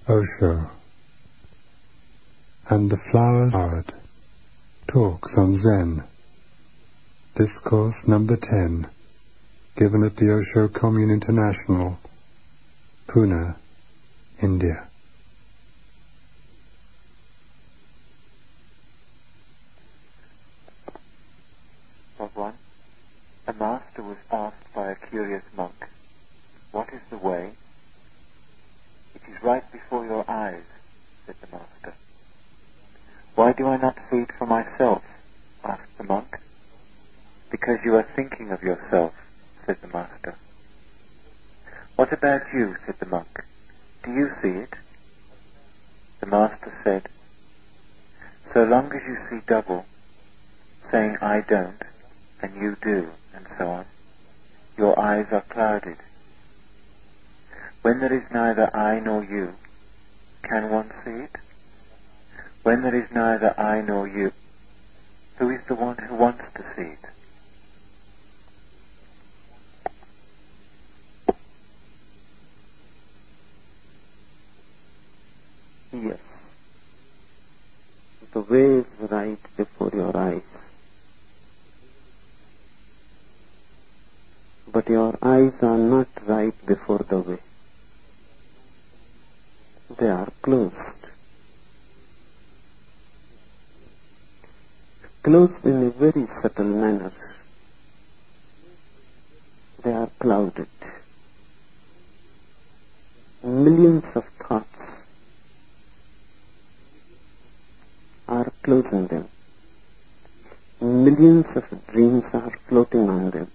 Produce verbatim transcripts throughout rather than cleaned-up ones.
Osho. And the Flowers Art. Talks on Zen. Discourse number ten, given at the Osho Commune International, Pune, India. Bhagwan, a master was asked by a curious monk, "What is the way?" "It is right before your eyes," said the master. "Why do I not see it for myself?" asked the monk. "Because you are thinking of yourself," said the master. "What about you?" said the monk. "Do you see it?" The master said, "So long as you see double, saying I don't, and you do, and so on, your eyes are clouded. When there is neither I nor you, can one see it? When there is neither I nor you, who is the one who wants to see it?" Yes, the way is right before your eyes, but your eyes are not right before the way. They are closed. Closed in a very subtle manner. They are clouded. Millions of thoughts are closing them. Millions of dreams are floating on them.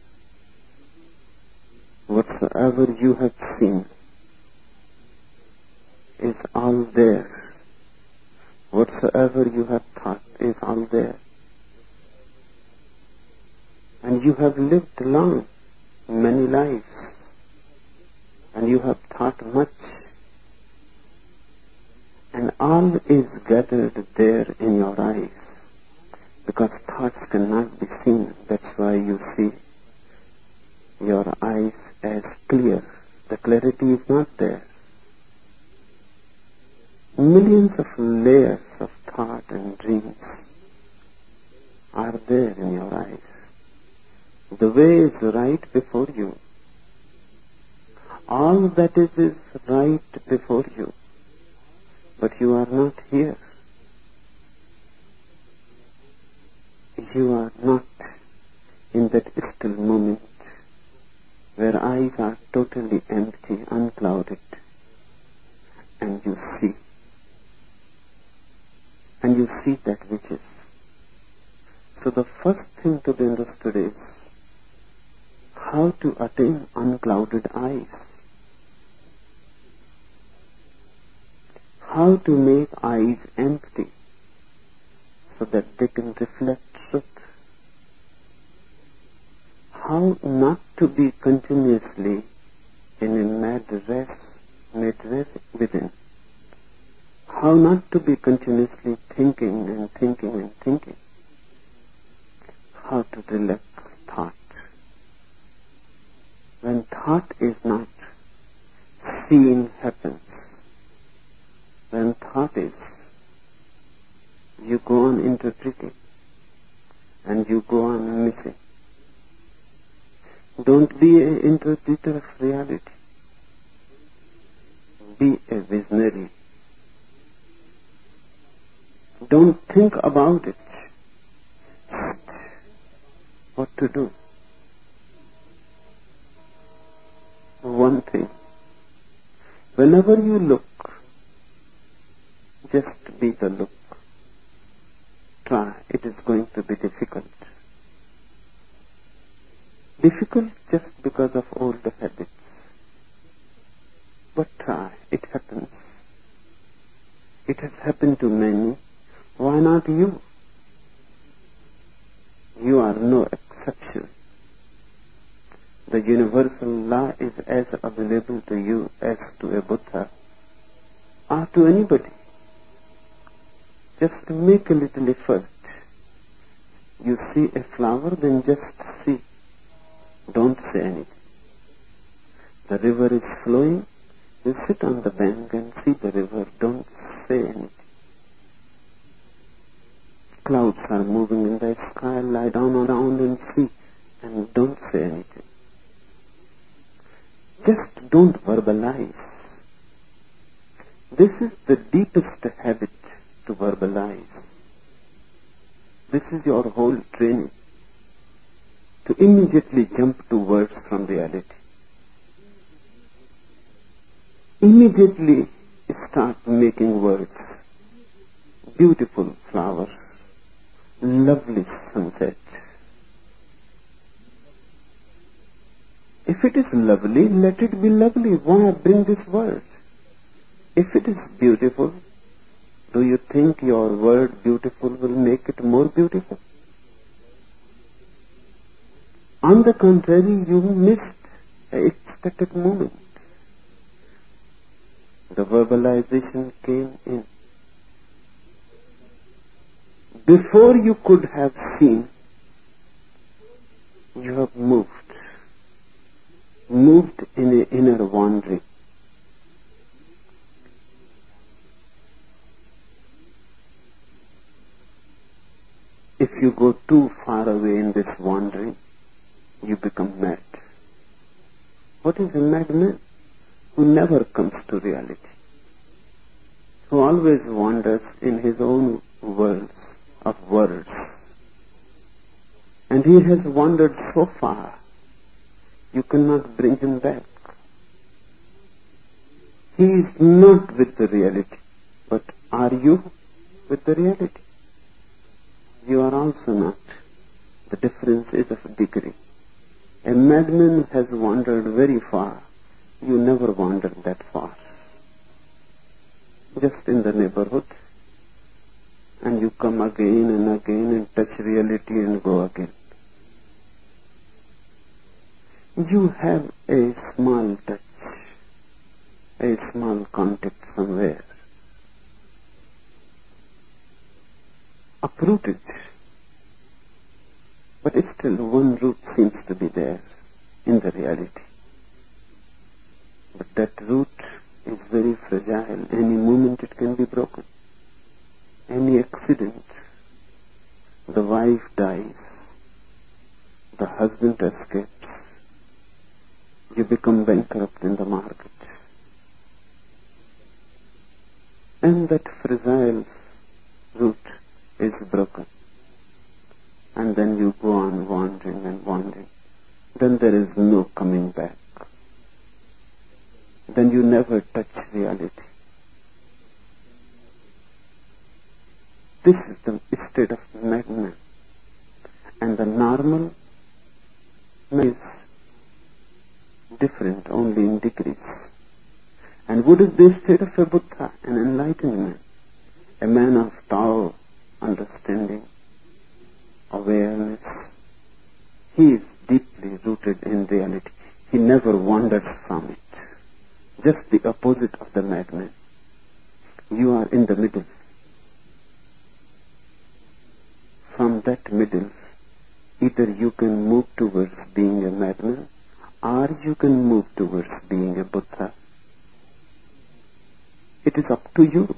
Whatsoever you have seen is all there. Whatsoever you have thought is all there. And you have lived long, many lives, and you have thought much, and all is gathered there in your eyes, because thoughts cannot be seen. That's why you see your eyes as clear. The clarity is not there. Millions of layers of thought and dreams are there in your eyes. The way is right before you. All that is is right before you. But you are not here. You are not in that still moment where eyes are totally empty, unclouded, and you see. And you see that which is. So the first thing to be understood is how to attain unclouded eyes. How to make eyes empty so that they can reflect truth. How not to be continuously in a mad race, mad race within. How not to be continuously thinking and thinking and thinking. How to relax thought. When thought is not, seeing happens. When thought is, you go on interpreting and you go on missing. Don't be an interpreter of reality. Be a visionary. Don't think about it. What to do? One thing. Whenever you look, just be the look. Try. It is going to be difficult. Difficult just because of old habits. But try. It happens. It has happened to many. Why not you? You are no exception. The universal law is as available to you as to a Buddha or to anybody. Just make a little effort. You see a flower, then just see. Don't say anything. The river is flowing, You sit on the bank and see the river. Don't say anything. Clouds are moving in the sky. Lie down around and see, and don't say anything. Just don't verbalize. This is the deepest habit to verbalize. This is your whole training, to immediately jump to words from reality. Immediately start making words. Beautiful flowers, lovely sunset. If it is lovely, let it be lovely. Why bring this word? If it is beautiful, do you think your word beautiful will make it more beautiful? On the contrary, you missed an ecstatic moment. The verbalization came in. Before you could have seen, you have moved. Moved in an inner wandering. If you go too far away in this wandering, you become mad. What is a madman? Who never comes to reality, who always wanders in his own worlds of words. And he has wandered so far, you cannot bring him back. He is not with the reality, but are you with the reality? You are also not. The difference is of degree. A madman has wandered very far. You never wandered that far. Just in the neighborhood. And you come again and again and touch reality and go again. You have a small touch, a small contact somewhere. Uprooted. But still one root seems to be there in the reality. But that root is very fragile. Any moment it can be broken. Any accident. The wife dies. The husband escapes. You become bankrupt in the market. And that fragile root is broken. And then you go on wandering and wandering. Then there is no coming back. Then you never touch reality. This is the state of madness. And the normal is different only in degrees. And what is the state of a Buddha, an enlightened man, a man of Tao, understanding, awareness? He is deeply rooted in reality. He never wanders from it. Just the opposite of the madman. You are in the middle. From that middle, either you can move towards being a madman, or you can move towards being a Buddha. It is up to you.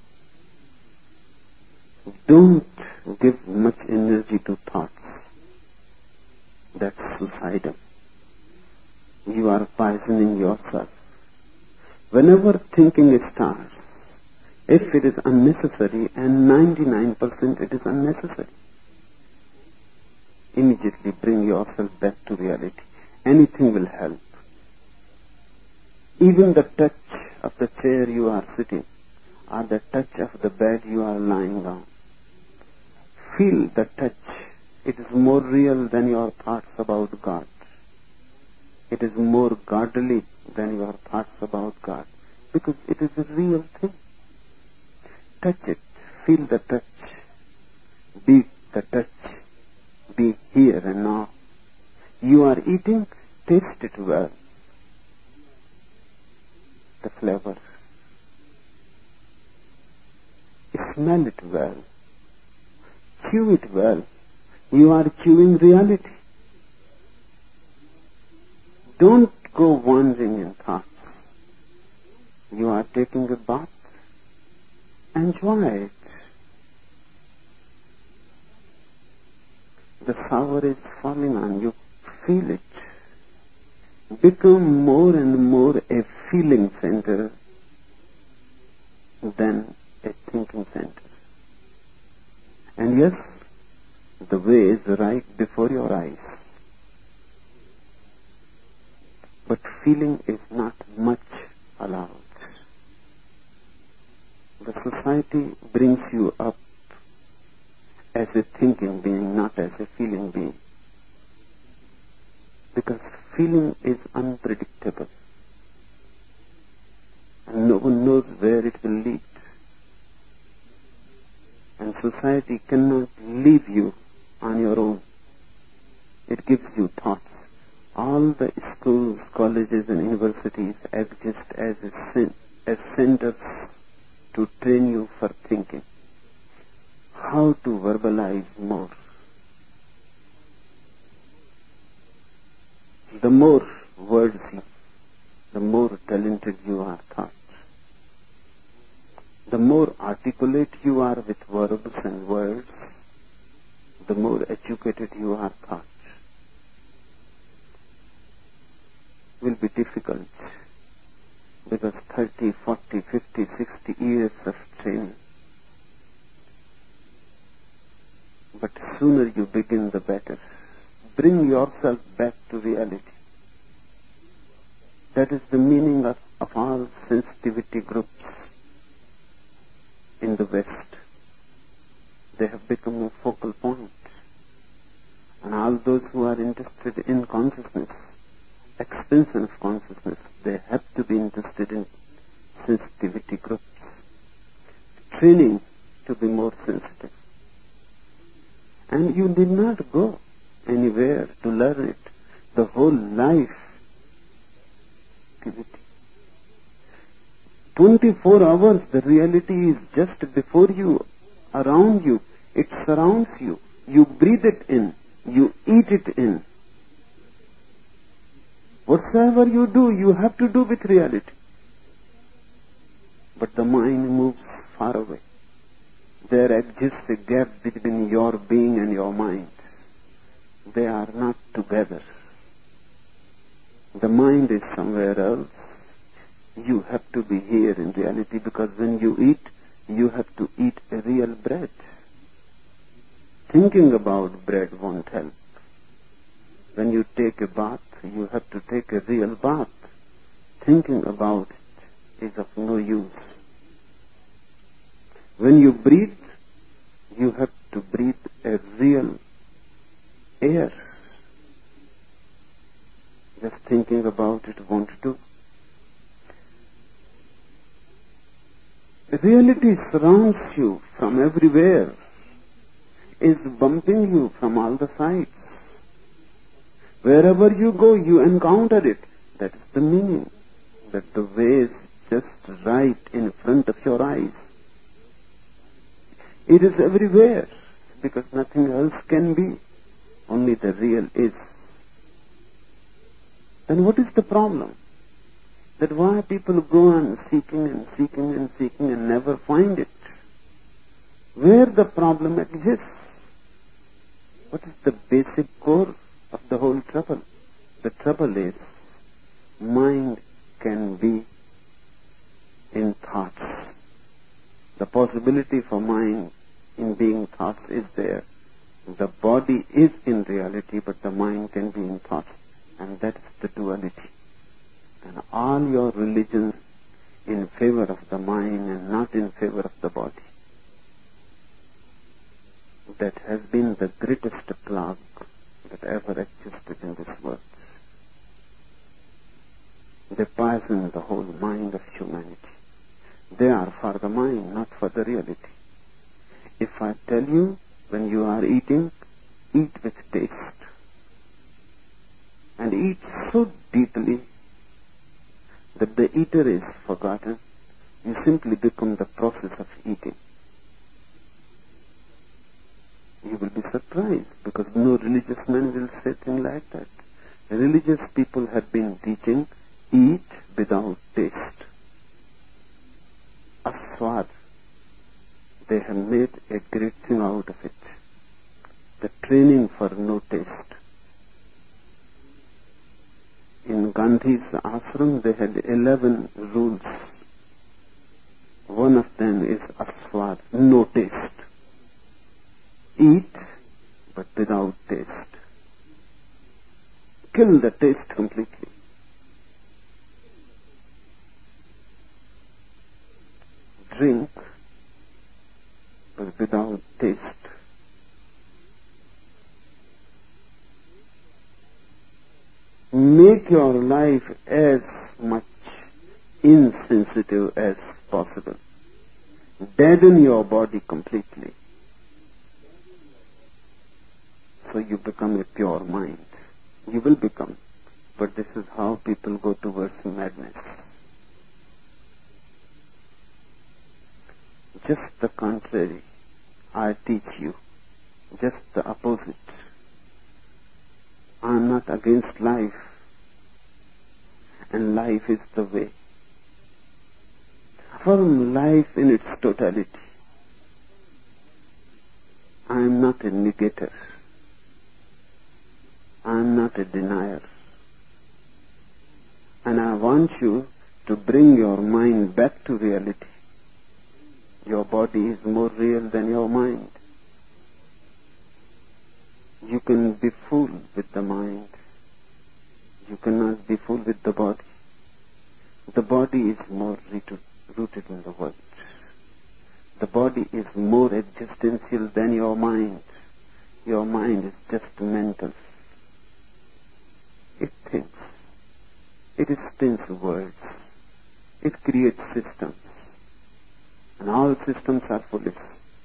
Don't give much energy to thoughts. That's suicidal. You are poisoning yourself. Whenever thinking starts, if it is unnecessary, and ninety-nine percent it is unnecessary, immediately bring yourself back to reality. Anything will help. Even the touch of the chair you are sitting, or the touch of the bed you are lying on. Feel the touch. It is more real than your thoughts about God. It is more godly than your thoughts about God, because it is a real thing. Touch it. Feel the touch. Be the touch. Be here and now. You are eating, taste it well. The flavor. Smell it well. Chew it well. You are chewing reality. Don't go wandering in thoughts. You are taking a bath. Enjoy it. The shower is falling on you. Feel it. Become more and more a feeling center than a thinking center. And yes, the way is right before your eyes. But feeling is not much allowed. The society brings you up as a thinking being, not as a feeling being. Because feeling is unpredictable. And no one knows where it will lead. And society cannot leave you on your own. It gives you thoughts. All the schools, colleges and universities exist as, a, as centers to train you for thinking. How to verbalize more. The more words you, the more talented you are thought. The more articulate you are with verbs and words, the more educated you are thought. It will be difficult because thirty, forty, fifty, sixty years of training. But sooner you begin, the better. Bring yourself back to reality. That is the meaning of, of all sensitivity groups in the West. They have become a focal point. And all those who are interested in consciousness, expansion of consciousness, they have to be interested in sensitivity groups. Training to be more sensitive. And you did not go anywhere to learn it. The whole life activity. twenty-four hours, the reality is just before you, around you. It surrounds you. You breathe it in. You eat it in. Whatsoever you do, you have to do with reality. But the mind moves far away. There exists a gap between your being and your mind. They are not together. The mind is somewhere else. You have to be here in reality, because when you eat, you have to eat a real bread. Thinking about bread won't help. When you take a bath, you have to take a real bath. Thinking about it is of no use. When you breathe, you have to breathe a real air. Just thinking about it won't do. Reality surrounds you from everywhere, is bumping you from all the sides. Wherever you go, you encounter it. That is the meaning, that the way is just right in front of your eyes. It is everywhere, because nothing else can be. Only the real is. Then what is the problem? That why people go on seeking and seeking and seeking and never find it? Where the problem exists? What is the basic core of the whole trouble? The trouble is, mind can be in thoughts. The possibility for mind in being thoughts is there. The body is in reality, but the mind can be in thoughts. And that is the duality. And all your religions in favor of the mind and not in favor of the body. That has been the greatest plague that ever existed in this world. They poison the whole mind of humanity. They are for the mind, not for the reality. If I tell you, when you are eating, eat with taste. And eat so deeply that the eater is forgotten, you simply become the process of eating. You will be surprised, because no religious man will say things like that. Religious people have been teaching, eat without taste. have made a great thing out of it. The training for no taste. In Gandhi's ashram, they had eleven rules. One of them is aswad, no taste. Eat, but without taste. Kill the taste completely. Drink, but without taste. Make your life as much insensitive as possible. Deaden your body completely. So you become a pure mind. You will become. But this is how people go towards madness. Just the contrary. I teach you. Just the opposite. I am not against life. And life is the way. Affirm life in its totality. I am not a negator. I am not a denier. And I want you to bring your mind back to reality. Your body is more real than your mind. You can be fooled with the mind. You cannot be fooled with the body. The body is more rooted in the world. The body is more existential than your mind. Your mind is just mental. It thinks. It spins words. It creates systems. And all systems are foolish.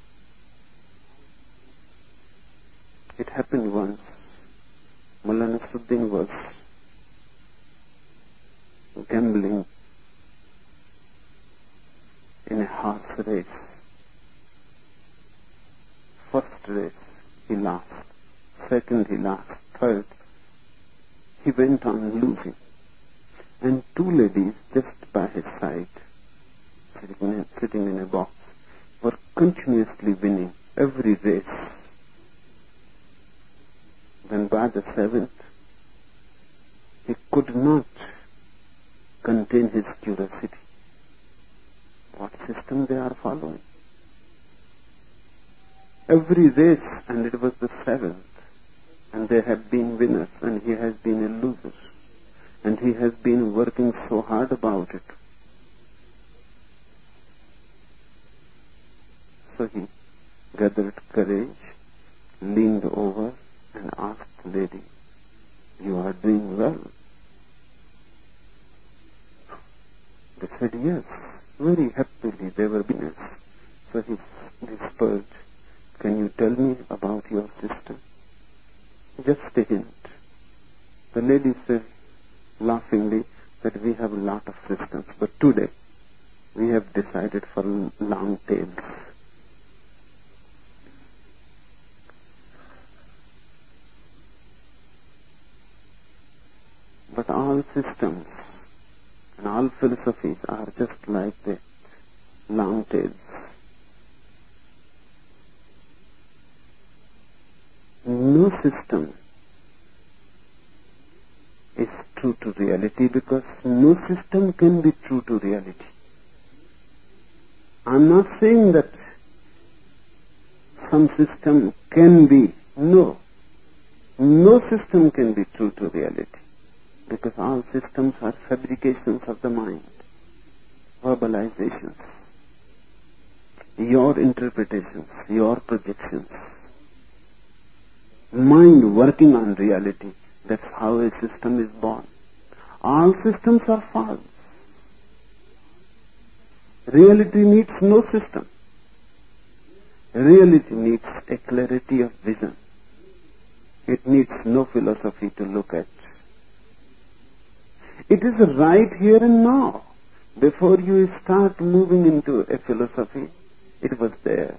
It happened once. Mullah Nasruddin was gambling in a horse race. First race he lost. Second he lost. Third he went on losing. And two ladies just by his side, sitting in, sitting in a box, were continuously winning every race. Then by the seventh, he could not contain his curiosity. What system they are following? Every race, and it was the seventh, and they have been winners, and he has been a loser. And he has been working so hard about it. So he gathered courage, leaned over, and asked the lady, "You are doing well?" They said yes, very happily. They were winners. So he whispered, "Can you tell me about your sister? Just a hint." The lady said laughingly that we have a lot of systems, but today we have decided for long tails. But all systems and all philosophies are just like that, long tails. No system is true to reality because no system can be true to reality. I'm not saying that some system can be. No. No system can be true to reality because all systems are fabrications of the mind, verbalizations, your interpretations, your projections. Mind working on reality. That's how a system is born. All systems are false. Reality needs no system. Reality needs a clarity of vision. It needs no philosophy to look at. It is right here and now. Before you start moving into a philosophy, it was there.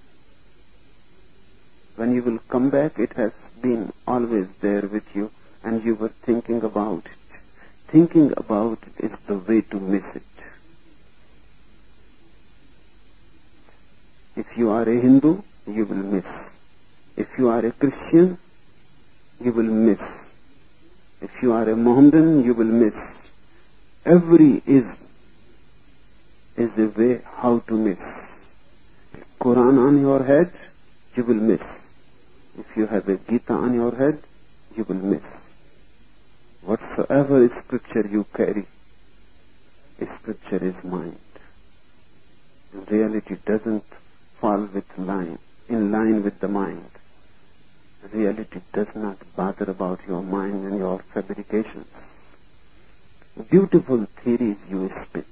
When you will come back, it has been always there with you, and you were thinking about it. Thinking about it is the way to miss it. If you are a Hindu, you will miss. If you are a Christian, you will miss. If you are a Mohammedan, you will miss. Every is is a way how to miss. Quran on your head, you will miss. If you have a Gita on your head, you will miss. Whatsoever scripture you carry, scripture is mind. Reality doesn't fall with line, in line with the mind. Reality does not bother about your mind and your fabrications. Beautiful theories you spin.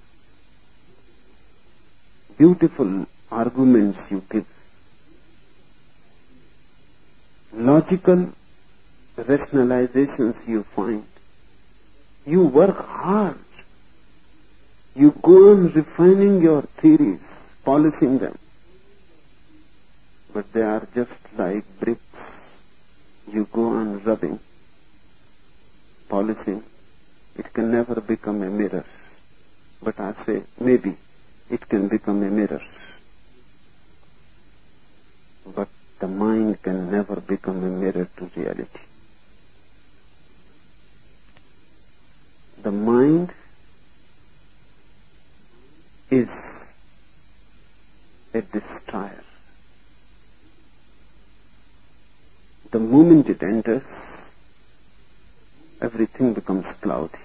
Beautiful arguments you give. Logical rationalizations you find. You work hard. You go on refining your theories, polishing them. But they are just like bricks. You go on rubbing, polishing. It can never become a mirror. But I say, maybe it can become a mirror. But the mind can never become a mirror to reality. The mind is a destroyer. The moment it enters, everything becomes cloudy.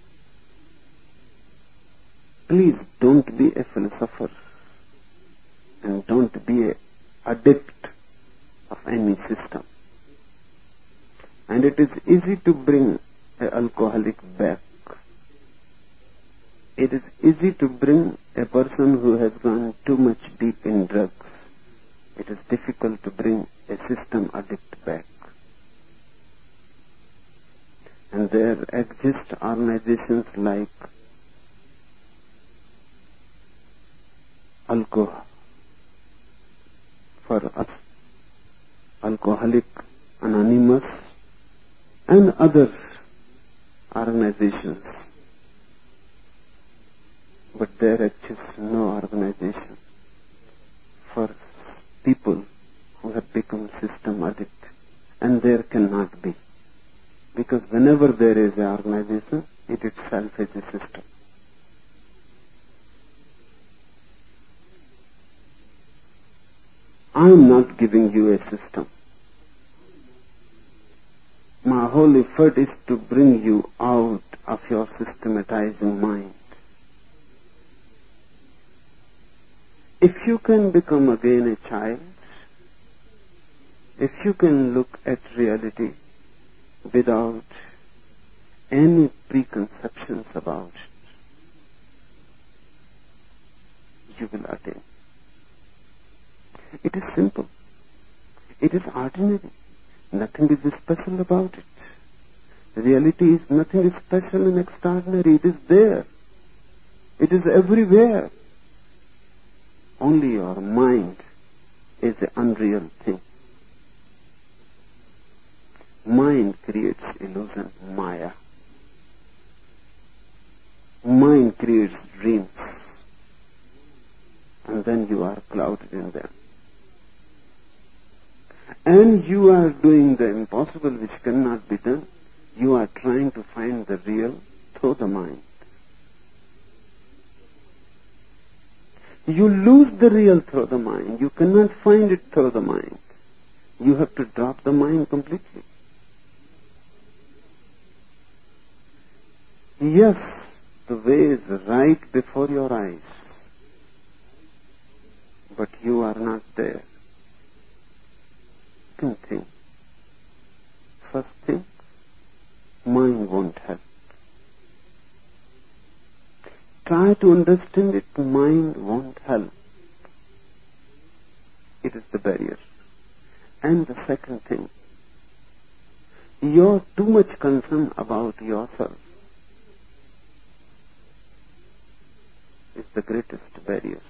Please don't be a philosopher and don't be an adept of any system. And it is easy to bring an alcoholic back. It is easy to bring a person who has gone too much deep in drugs. It is difficult to bring a system addict back. And there exist organizations like Alcohol for us, Alcoholic Anonymous, and other organizations. But there exists no organization for people who have become system addict, and there cannot be, because whenever there is an organization, it itself is a system. I am not giving you a system. My whole effort is to bring you out of your systematizing mind. If you can become again a child, if you can look at reality without any preconceptions about it, you will attain. It is simple. It is ordinary. Nothing is special about it. Reality is nothing special and extraordinary. It is there. It is everywhere. Only your mind is the unreal thing. Mind creates illusion, maya. Mind creates dreams. And then you are clouded in them. And you are doing the impossible which cannot be done. You are trying to find the real through the mind. You lose the real through the mind. You cannot find it through the mind. You have to drop the mind completely. Yes, the way is right before your eyes. But you are not there. Second thing. First thing, mind won't help. Try to understand it, mind won't help. It is the barrier. And the second thing, you're too much concerned about yourself. It's the greatest barrier.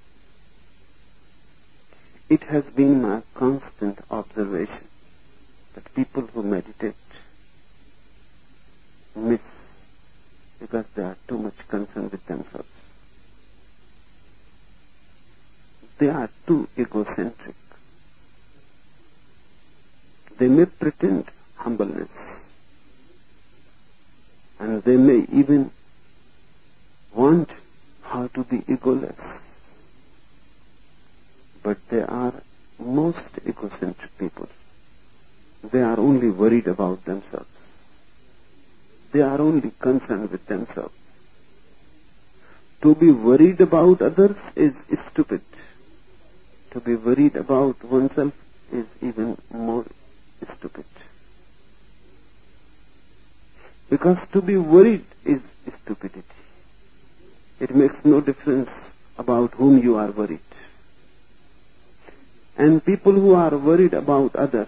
It has been my constant observation that people who meditate miss because they are too much concerned with themselves. they are too egocentric. They may pretend humbleness, and they may even want how to be egoless, but they are most egocentric people. They are only worried about themselves. They are only concerned with themselves. To be worried about others is stupid. To be worried about oneself is even more stupid. Because to be worried is stupidity. It makes no difference about whom you are worried. And people who are worried about others,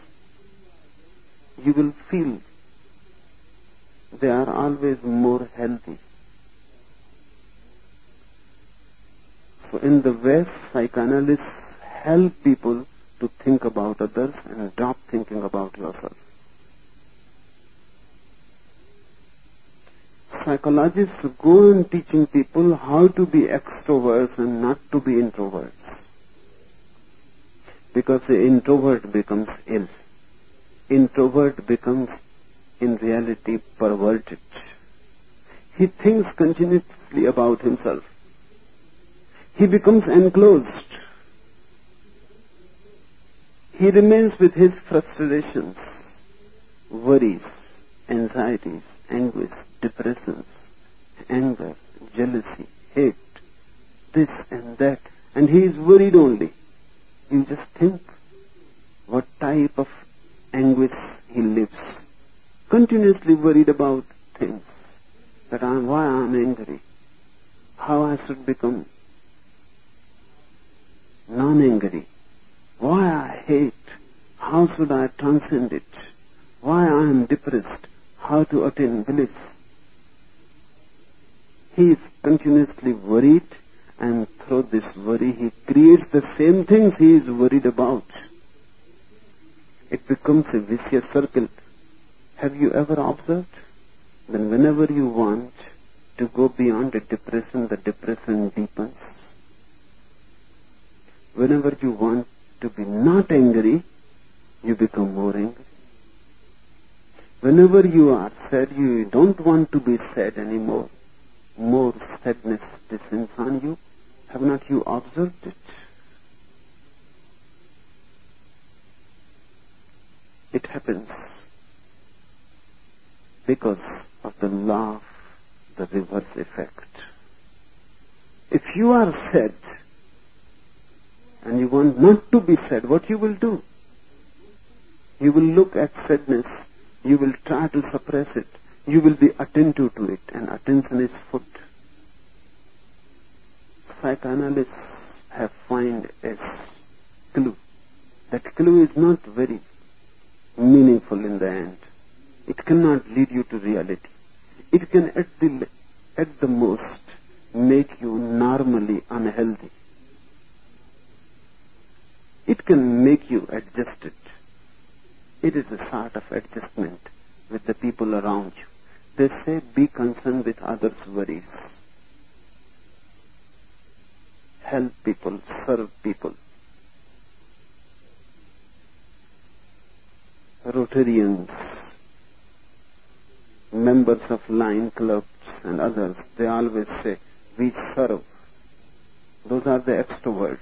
you will feel they are always more healthy. So in the West, psychoanalysts help people to think about others and drop thinking about yourself. Psychologists go on teaching people how to be extroverts and not to be introverts. Because the introvert becomes ill. Introvert becomes, in reality, perverted. He thinks continuously about himself. He becomes enclosed. He remains with his frustrations, worries, anxieties, anguish, depressions, anger, jealousy, hate, this and that, and he is worried only. You just think what type of anguish he lives. Continuously worried about things. That I'm, why I'm angry. How I should become non-angry. Why I hate. How should I transcend it. Why I am depressed. How to attain bliss. He is continuously worried, and through this worry he creates the same things he is worried about. It becomes a vicious circle. Have you ever observed? Then whenever you want to go beyond a depression, the depression deepens. Whenever you want to be not angry, you become more angry. Whenever you are sad, you don't want to be sad anymore. More sadness descends on you. Have not you observed it? It happens because of the law of the reverse effect. If you are sad and you want not to be sad, what you will do? You will look at sadness, you will try to suppress it, you will be attentive to it, and attention is food. Psychoanalysts have found a clue. That clue is not very meaningful in the end. It cannot lead you to reality. It can at the, at the most make you normally unhealthy. It can make you adjusted. It is a sort of adjustment with the people around you. They say be concerned with others' worries. Help people, serve people. Rotarians, members of Lion clubs and others, they always say, we serve. Those are the extroverts.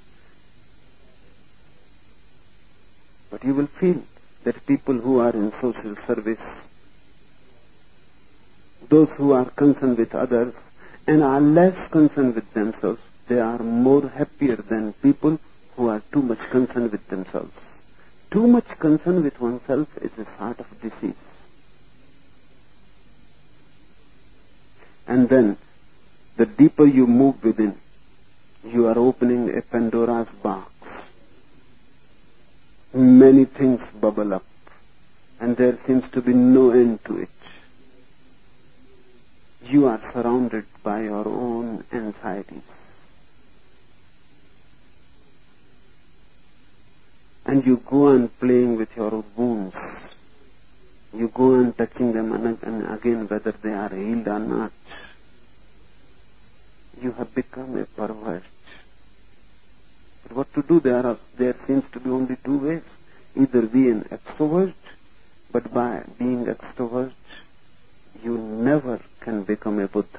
But you will feel that people who are in social service, those who are concerned with others and are less concerned with themselves, they are more happier than people who are too much concerned with themselves. Too much concern with oneself is a sort of disease. And then, the deeper you move within, you are opening a Pandora's box. Many things bubble up, and there seems to be no end to it. You are surrounded by your own anxieties. And you go on playing with your wounds. You go on touching them and again whether they are healed or not. You have become a pervert. But what to do? There are, there seems to be only two ways. Either be an extrovert, but by being extrovert, you never can become a Buddha.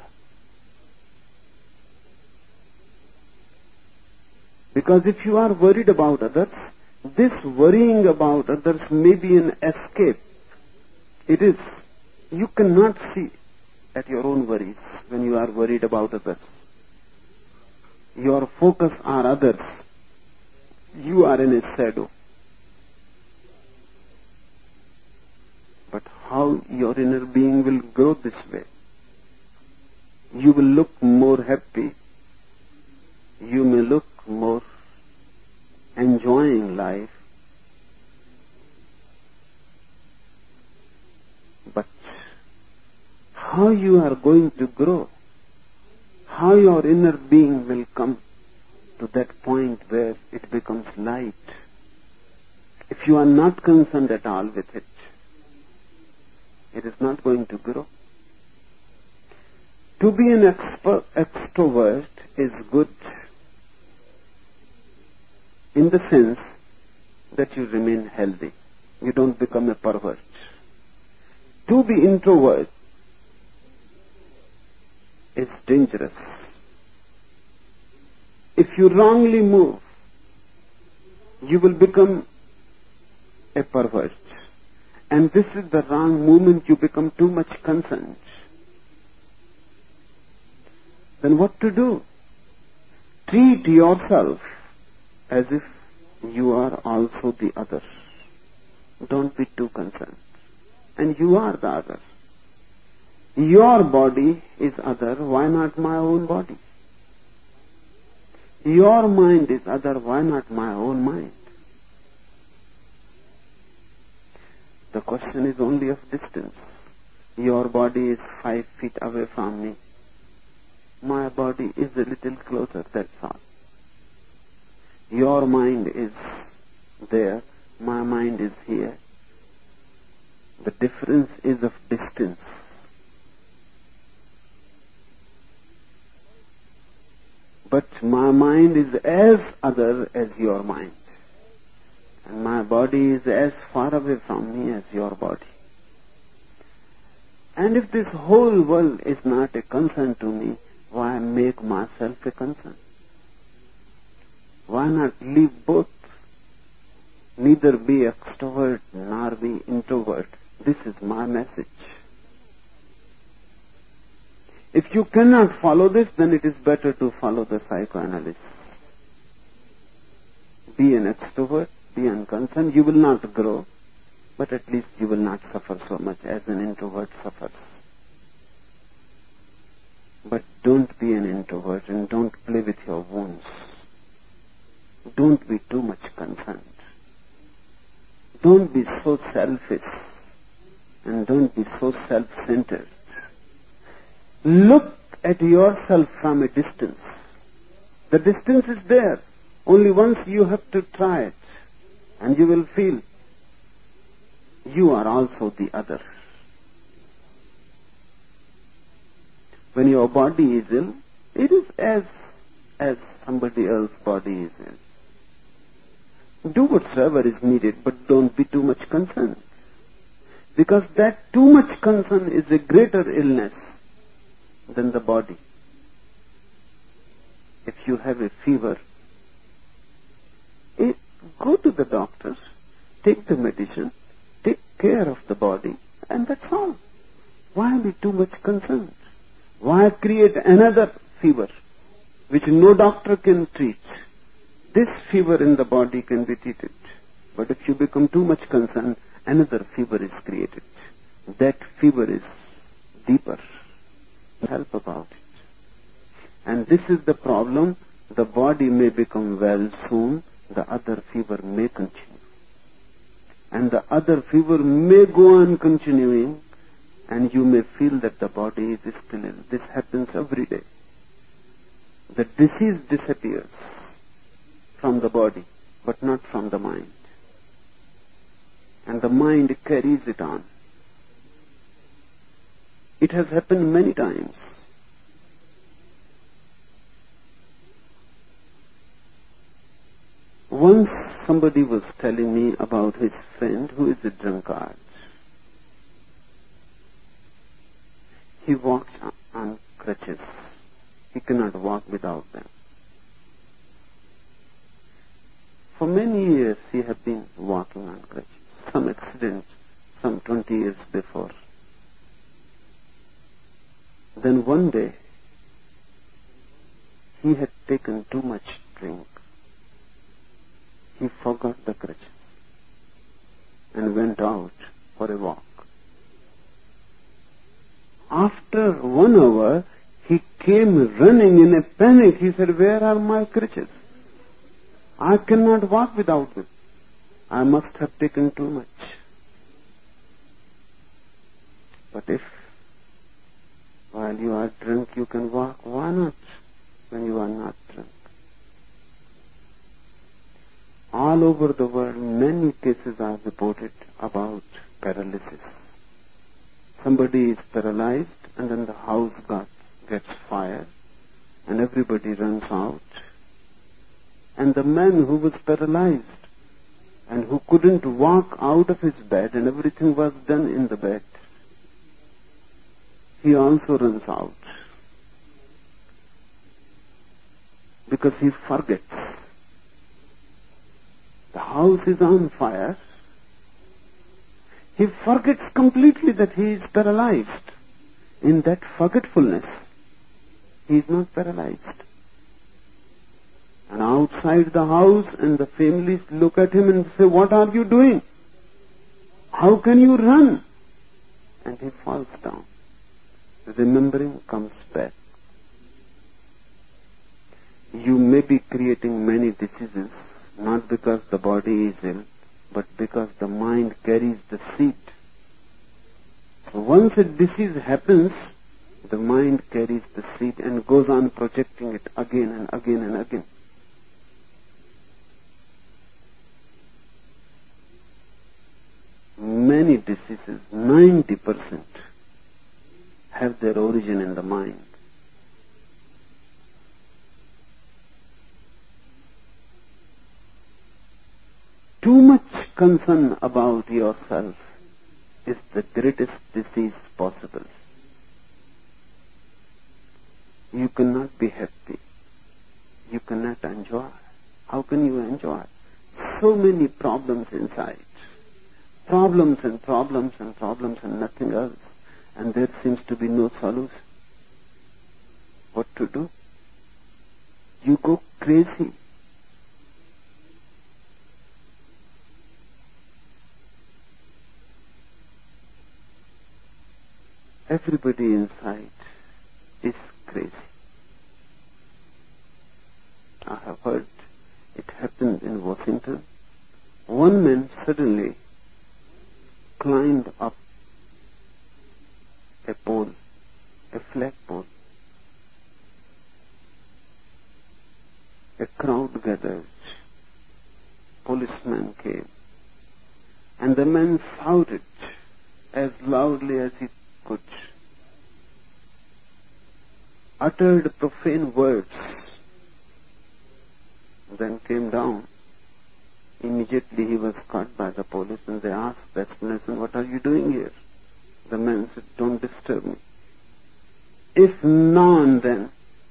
Because if you are worried about others, this worrying about others may be an escape. It is. You cannot see at your own worries when you are worried about others. Your focus are others. You are in a shadow. But how your inner being will grow this way? You will look more happy. You may look more enjoying life. But how you are going to grow? How your inner being will come to that point where it becomes light? If you are not concerned at all with it, it is not going to grow. To be an expo- extrovert is good in the sense that you remain healthy. You don't become a pervert. To be introvert is dangerous. If you wrongly move, you will become a pervert. And this is the wrong movement. You become too much concerned. Then what to do? Treat yourself as if you are also the other. Don't be too concerned. And you are the other. Your body is other. Why not my own body? Your mind is other. Why not my own mind? The question is only of distance. Your body is five feet away from me. My body is a little closer, that's all. Your mind is there. My mind is here. The difference is of distance. But my mind is as other as your mind. And my body is as far away from me as your body. And if this whole world is not a concern to me, why make myself a concern? Why not leave both? Neither be extrovert nor be introvert. This is my message. If you cannot follow this, then it is better to follow the psychoanalyst. Be an extrovert, be unconcerned. You will not grow, but at least you will not suffer so much as an introvert suffers. But don't be an introvert and don't play with your wounds. Don't be too much concerned. Don't be so selfish and don't be so self-centered. Look at yourself from a distance. The distance is there. Only once you have to try it and you will feel you are also the other. When your body is ill, it is as as somebody else's body is ill. Do whatsoever is needed, but don't be too much concerned. Because that too much concern is a greater illness than the body. If you have a fever, it, go to the doctors, take the medicine, take care of the body, and that's all. Why be too much concerned? Why create another fever which no doctor can treat? This fever in the body can be treated. But if you become too much concerned, another fever is created. That fever is deeper. Help about it. And this is the problem. The body may become well soon. The other fever may continue. And the other fever may go on continuing. And you may feel that the body is still ill. This happens every day. The disease disappears from the body, but not from the mind. And the mind carries it on. It has happened many times. Once somebody was telling me about his friend who is a drunkard. He walks on crutches. He cannot walk without them. For many years he had been walking on crutches. Some accident, some twenty years before. Then one day, he had taken too much drink. He forgot the crutches and went out for a walk. After one hour, he came running in a panic. He said, "Where are my crutches? I cannot walk without them. I must have taken too much." But if while you are drunk you can walk, why not when you are not drunk? All over the world, many cases are reported about paralysis. Somebody is paralyzed and then the house got, gets fire and everybody runs out. And the man who was paralyzed and who couldn't walk out of his bed and everything was done in the bed, he also runs out. Because he forgets. The house is on fire. He forgets completely that he is paralyzed. In that forgetfulness, he is not paralyzed. And outside the house, and the families look at him and say, "What are you doing? How can you run?" And he falls down. Remembering comes back. You may be creating many diseases, not because the body is ill, but because the mind carries the seed. So once a disease happens, the mind carries the seed and goes on projecting it again and again and again. Many diseases, ninety percent, have their origin in the mind. Too much concern about yourself is the greatest disease possible. You cannot be happy. You cannot enjoy. How can you enjoy? So many problems inside. Problems and problems and problems and nothing else. And there seems to be no solution. What to do? You go crazy. Everybody inside is crazy. I have heard it happened in Washington. One man suddenly climbed up a pole, a flagpole. A crowd gathered. Policemen came. And the man shouted as loudly as he could, uttered profane words, then came down. Immediately he was caught by the police and they asked the explanation, "What are you doing here?" The man said, "Don't disturb me. If now and then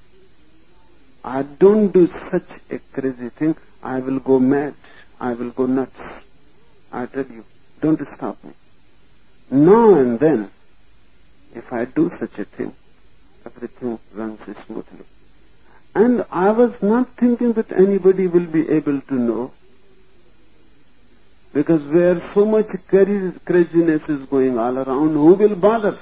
I don't do such a crazy thing, I will go mad. I will go nuts. I tell you, don't stop me. Now and then, if I do such a thing, everything runs smoothly." And I was not thinking that anybody will be able to know, because where so much craziness is going all around, who will bother?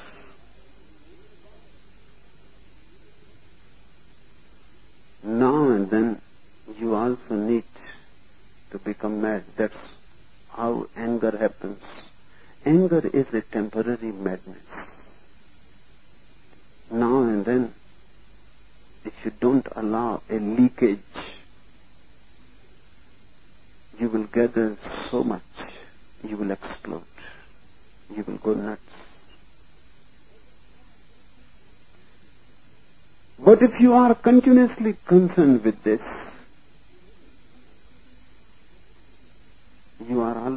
Now and then, you also need to become mad. That's how anger happens. Anger is a temporary madness. Now and then, if you don't allow a leakage, you will gather so much, you will explode. You will go nuts. But if you are continuously concerned with this,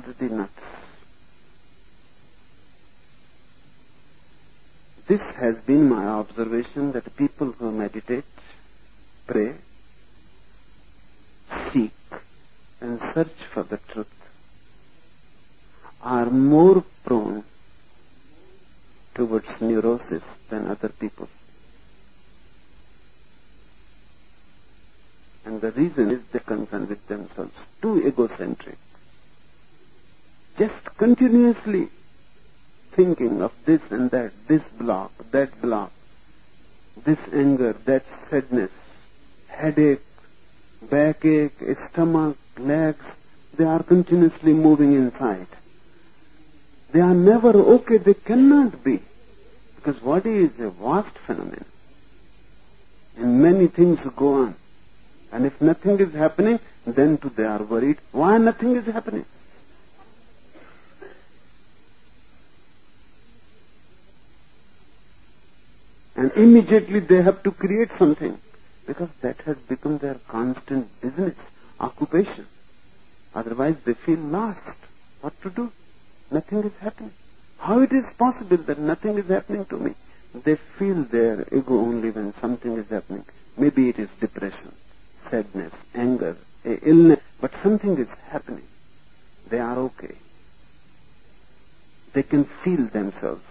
already nuts. This has been my observation, that people who meditate, pray, seek and search for the truth are more prone towards neurosis than other people. And the reason is they're concerned with themselves, too egocentric. Just continuously thinking of this and that, this block, that block, this anger, that sadness, headache, backache, stomach, legs, they are continuously moving inside. They are never okay, they cannot be. Because body is a vast phenomenon. And many things go on. And if nothing is happening, then too they are worried. Why nothing is happening? And immediately they have to create something, because that has become their constant business, occupation. Otherwise they feel lost. What to do? Nothing is happening. How it is possible that nothing is happening to me? They feel their ego only when something is happening. Maybe it is depression, sadness, anger, illness, but something is happening. They are okay. They can feel themselves.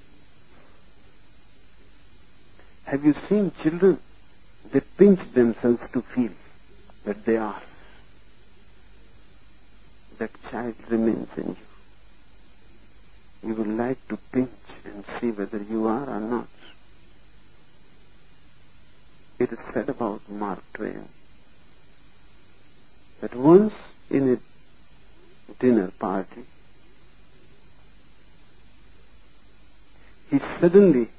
Have you seen children? They pinch themselves to feel that they are. That child remains in you. You would like to pinch and see whether you are or not. It is said about Mark Twain that once in a dinner party, he suddenly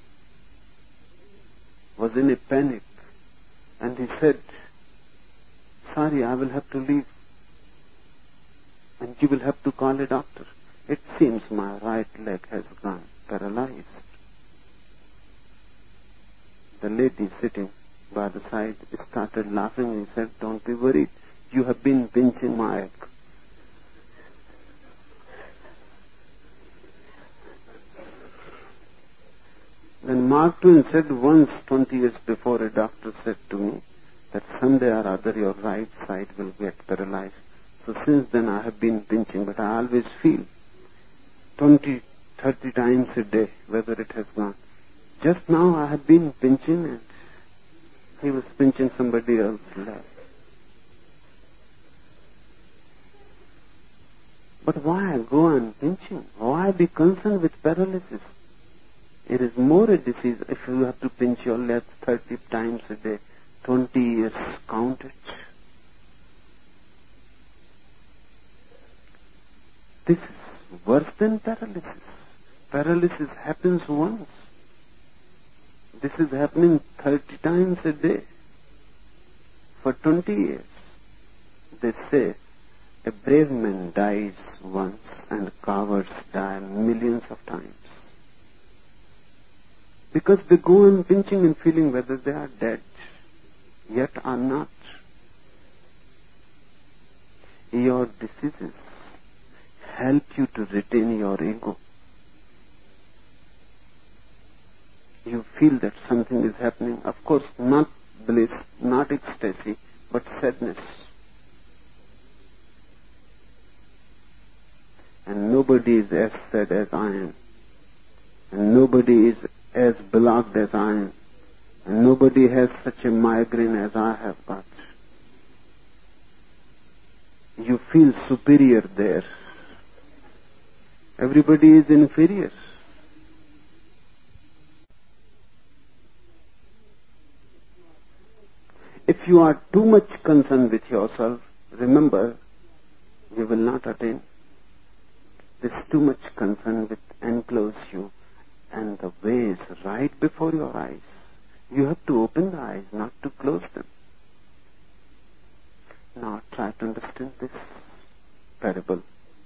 was in a panic and he said, "Sorry, I will have to leave and you will have to call a doctor. It seems my right leg has gone paralyzed." The lady sitting by the side started laughing and said, "Don't be worried. You have been pinching my egg." Then Mark Twain said, once, twenty years before, a doctor said to me that someday or other your right side will get paralyzed. So since then I have been pinching, but I always feel twenty, thirty times a day whether it has gone. Just now I have been pinching and he was pinching somebody else's leg. But why go on pinching? Why be concerned with paralysis? It is more a disease if you have to pinch your leg thirty times a day. Twenty years counted. This is worse than paralysis. Paralysis happens once. This is happening thirty times a day for twenty years. They say a brave man dies once and cowards die millions of times. Because they go on pinching and feeling whether they are dead, yet are not. Your diseases help you to retain your ego. You feel that something is happening. Of course, not bliss, not ecstasy, but sadness. And nobody is as sad as I am. And nobody is as blocked as I am. And nobody has such a migraine as I have got. You feel superior there. Everybody is inferior. If you are too much concerned with yourself, remember, you will not attain. This too much concern will enclose you, and the way is right before your eyes. You have to open the eyes, not to close them. Now try to understand this parable.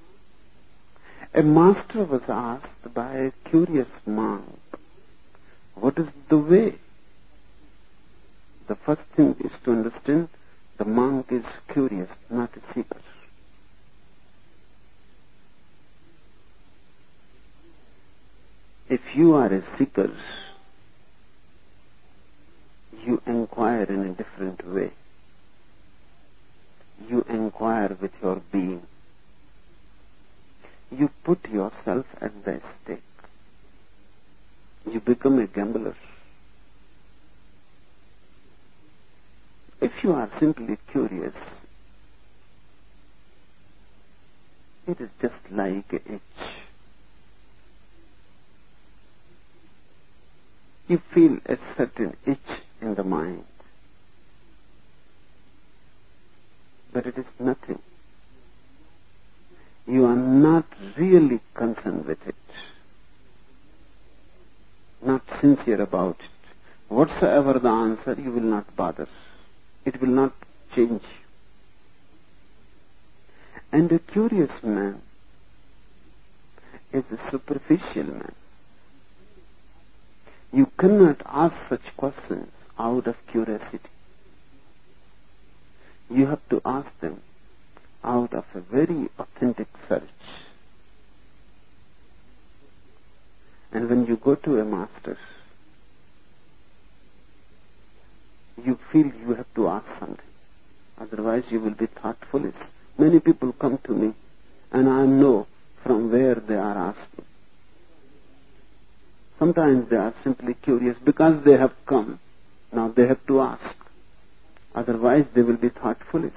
A master was asked by a curious monk, what is the way? The first thing is to understand the monk is curious, not a seeker. If you are a seeker, you inquire in a different way. You inquire with your being. You put yourself at the stake. You become a gambler. If you are simply curious, it is just like an itch. You feel a certain itch in the mind, but it is nothing. You are not really concerned with it, not sincere about it. Whatsoever the answer, you will not bother. It will not change. And a curious man is a superficial man. You cannot ask such questions out of curiosity. You have to ask them out of a very authentic search. And when you go to a master, you feel you have to ask something. Otherwise you will be thought foolish. Many people come to me and I know from where they are asking. Sometimes they are simply curious because they have come. Now they have to ask. Otherwise they will be thought foolish.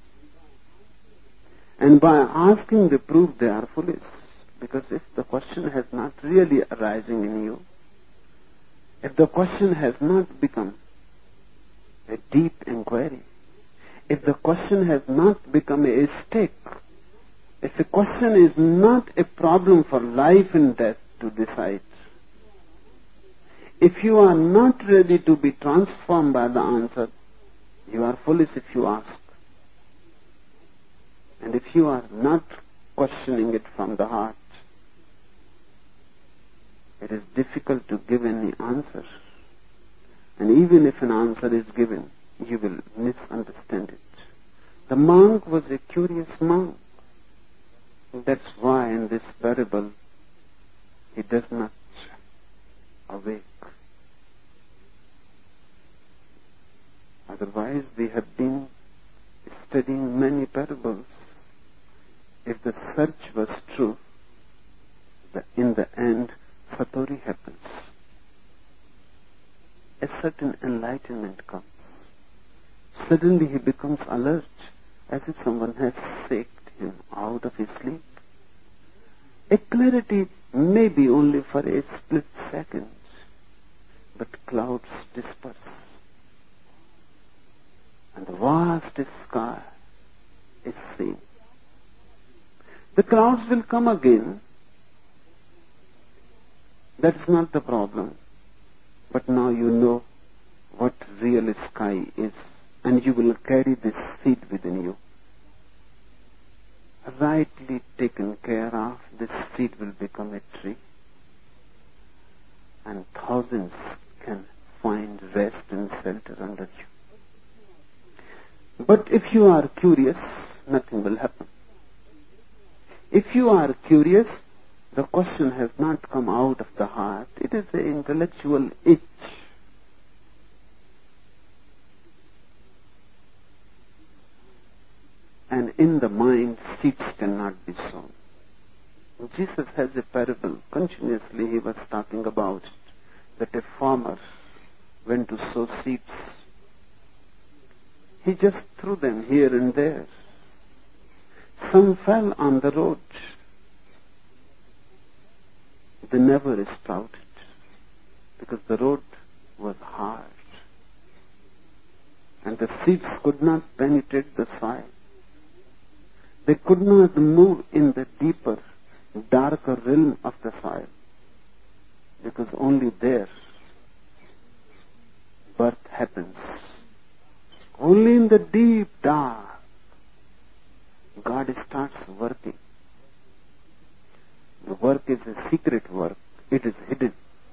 And by asking they prove they are foolish. Because if the question has not really arising in you, if the question has not become a deep inquiry, if the question has not become a stake, if the question is not a problem for life and death to decide, if you are not ready to be transformed by the answer, you are foolish if you ask. And if you are not questioning it from the heart, it is difficult to give any answer. And even if an answer is given, you will misunderstand it. The monk was a curious monk. That's why in this parable, he does not awake. Otherwise, we have been studying many parables. If the search was true, in the end, Satori happens. A certain enlightenment comes. Suddenly he becomes alert, as if someone has shaked him out of his sleep. A clarity may be only for a split second, but clouds disperse, and the vast sky is seen. The clouds will come again. That is not the problem. But now you know what real sky is, and you will carry this seed within you. Rightly taken care of, this seed will become a tree, and thousands can find rest and shelter under you. But if you are curious, nothing will happen. If you are curious, the question has not come out of the heart. It is an intellectual itch. And in the mind, seeds cannot be sown. Jesus has a parable. Continuously he was talking about it, that a farmer went to sow seeds. He just threw them here and there. Some fell on the road. They never sprouted because the road was hard and the seeds could not penetrate the soil. They could not move in the deeper, darker realm of the soil because only there birth happens. Only in the deep dark God starts working. The work is a secret work. It is hidden.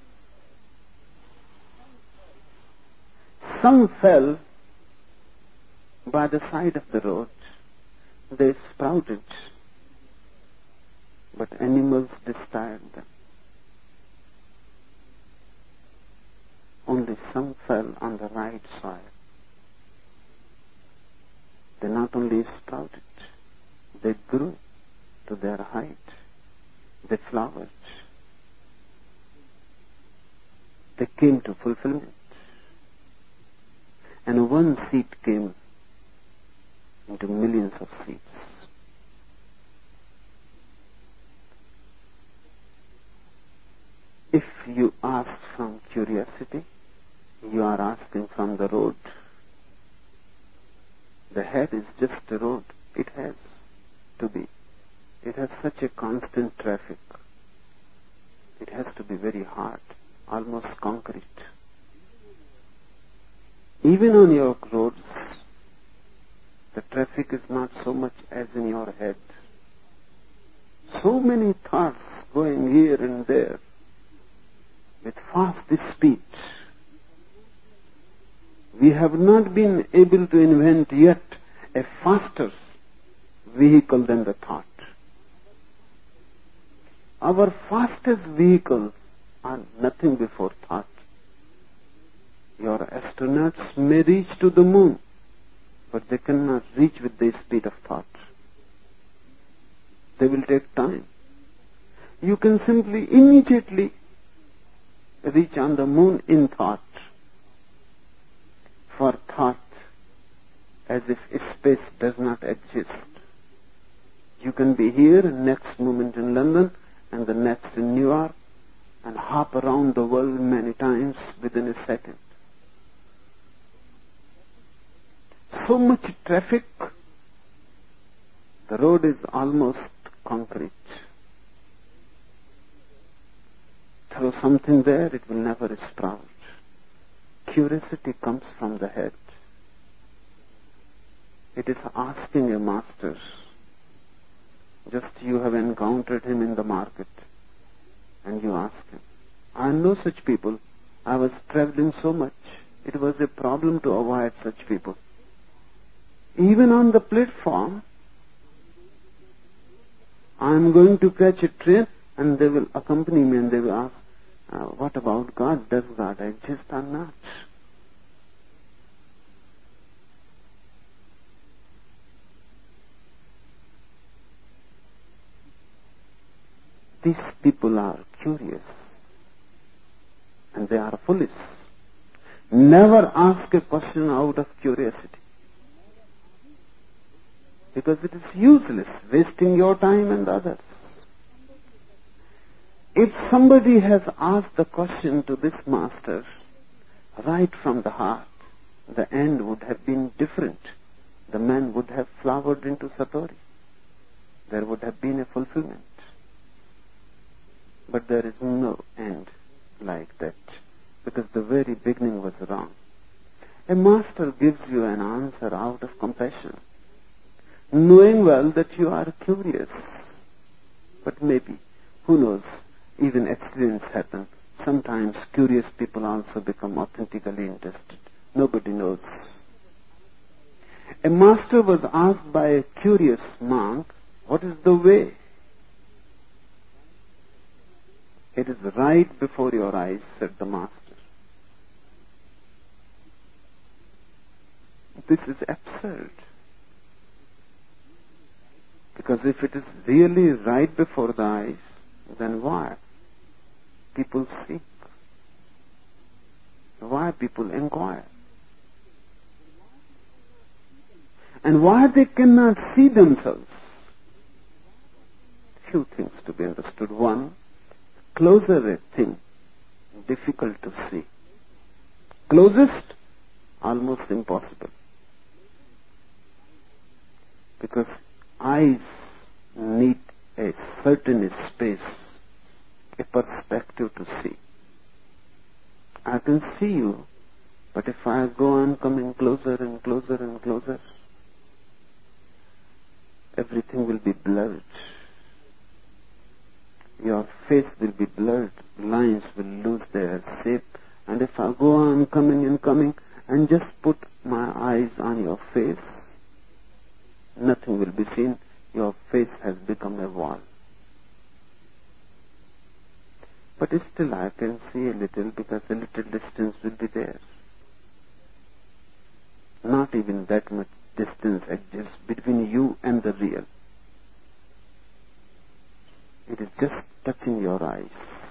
Some fell by the side of the road. They sprouted, but animals disturbed them. only some fell on the right soil. They not only sprouted, they grew to their height. They flowered. They came to fulfillment. And one seed came into millions of seeds. If you ask from curiosity, you are asking from the road. The head is just a road. It has to be. It has such a constant traffic. It has to be very hard, almost concrete. Even on your roads, the traffic is not so much as in your head. So many thoughts going here and there with fast speed. We have not been able to invent yet a faster vehicle than the thought. Our fastest vehicles are nothing before thought. Your astronauts may reach to the moon, but they cannot reach with the speed of thought. They will take time. You can simply immediately reach on the moon in thought. For thought, as if space does not exist. You can be here, next moment in London, and the next in New York, and hop around the world many times within a second. So much traffic, the road is almost concrete. Throw something there, it will never sprout. Curiosity comes from the head. It is asking a master. Just you have encountered him in the market, and you ask him. I know such people. I was traveling so much. It was a problem to avoid such people. Even on the platform, I am going to catch a train, and they will accompany me, and they will ask, uh, what about God? Does God exist or not? These people are curious, and they are foolish. Never ask a question out of curiosity, because it is useless, wasting your time and others. If somebody has asked the question to this master right from the heart, the end would have been different. The man would have flowered into Satori. There would have been a fulfillment. But there is no end like that, because the very beginning was wrong. A master gives you an answer out of compassion, knowing well that you are curious. But maybe, who knows, even accidents happen. Sometimes curious people also become authentically interested. Nobody knows. A master was asked by a curious monk, what is the way? It is right before your eyes, said the master. This is absurd. Because if it is really right before the eyes, then why people seek? Why people inquire? And why they cannot see themselves? Few things to be understood. One, closer a thing, difficult to see. Closest, almost impossible. Because eyes need a certain space, a perspective to see. I can see you, but if I go on coming closer and closer and closer, everything will be blurred. Your face will be blurred, lines will lose their shape, and if I go on coming and coming and just put my eyes on your face, nothing will be seen. Your face has become a wall. But still I can see a little because a little distance will be there. Not even that much distance exists between you and the real. It is just touching your eyes.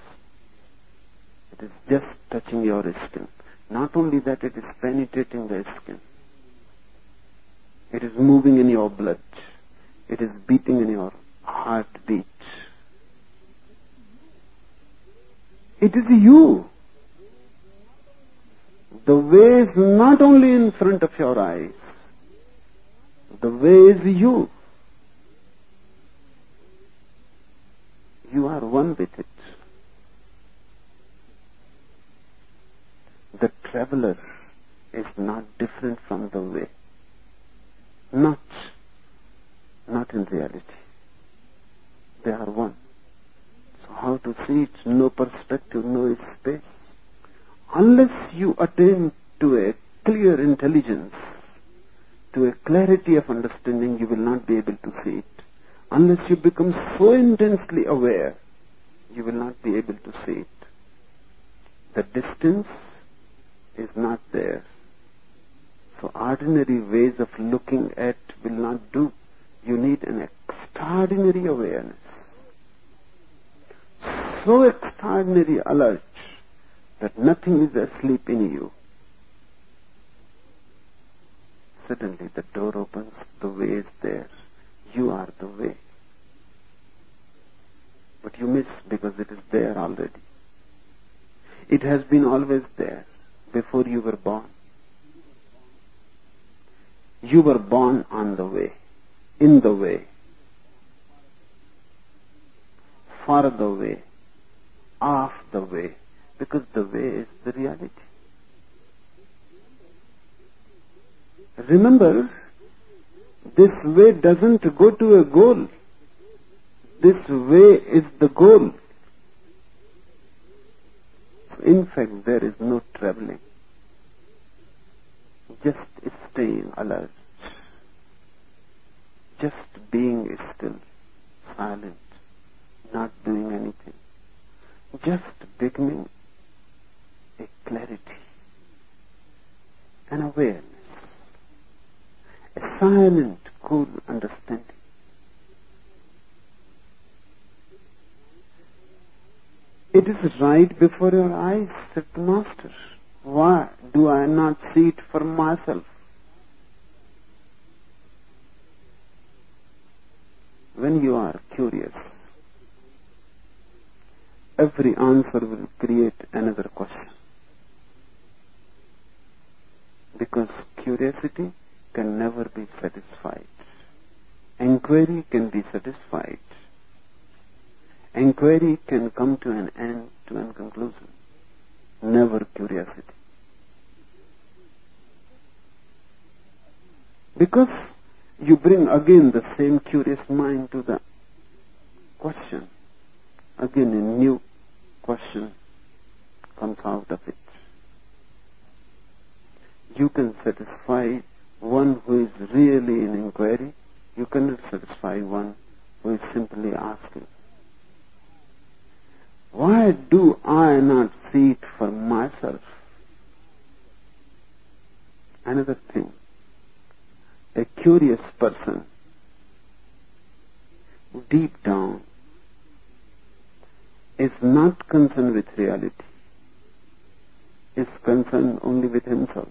It is just touching your skin. Not only that, it is penetrating the skin. It is moving in your blood. It is beating in your heartbeat. It is you. The way is not only in front of your eyes. The way is you. You are one with it. The traveler is not different from the way. Not, not in reality. They are one. So how to see it? No perspective, no space. Unless you attain to a clear intelligence, to a clarity of understanding, you will not be able to see it. Unless you become so intensely aware, you will not be able to see it. The distance is not there. So ordinary ways of looking at will not do. You need an extraordinary awareness. So extraordinary alert that nothing is asleep in you. Suddenly the door opens, the way is there. You are the way. But you miss because it is there already. It has been always there before you were born. You were born on the way, in the way, for the way, of the way, because the way is the reality. Remember, this way doesn't go to a goal. This way is the goal. In fact, there is no traveling. Just staying alert. Just being still, silent, not doing anything. Just beginning a clarity, an awareness, a silent, cool understanding. It is right before your eyes, said the Master. Why do I not see it for myself? When you are curious, every answer will create another question. Because curiosity can never be satisfied. Inquiry can be satisfied. Inquiry can come to an end, to a conclusion. Never curiosity. Because you bring again the same curious mind to the question. Again a new question comes out of it. You can satisfy one who is really in inquiry. You cannot satisfy one who is simply asking. Why do I not see it for myself? Another thing. A curious person, deep down, is not concerned with reality. Is concerned only with himself.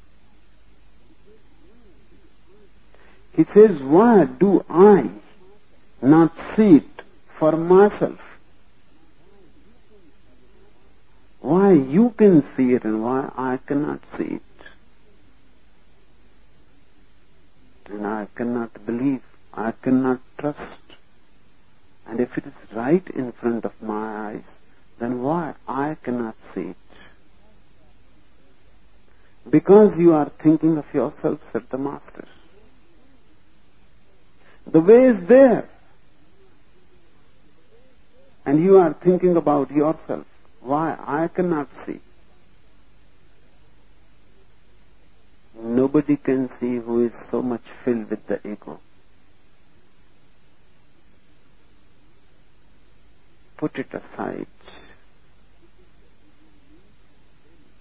He says, why do I not see it for myself? Why you can see it and why I cannot see it? And I cannot believe, I cannot trust. And if it is right in front of my eyes, then why I cannot see it? Because you are thinking of yourself, said the Master. The way is there. And you are thinking about yourself. Why I cannot see? Nobody can see who is so much filled with the ego. Put it aside.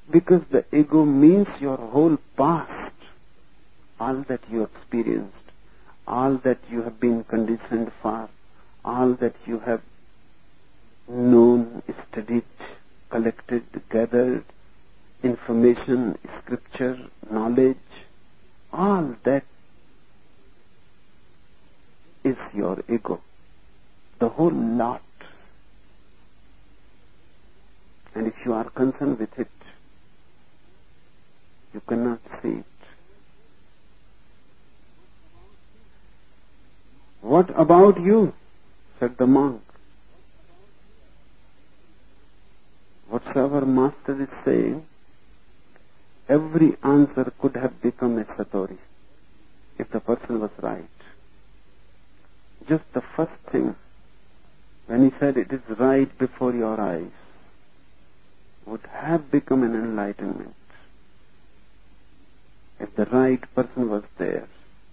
Because the ego means your whole past, all that you experienced, all that you have been conditioned for, all that you have known, studied, collected, gathered, information, scripture, knowledge, all that is your ego, the whole lot. And if you are concerned with it, you cannot see it. What about you? Said the monk. Whatsoever Master is saying, every answer could have become a satori if the person was right. Just the first thing, when he said it is right before your eyes, would have become an enlightenment if the right person was there.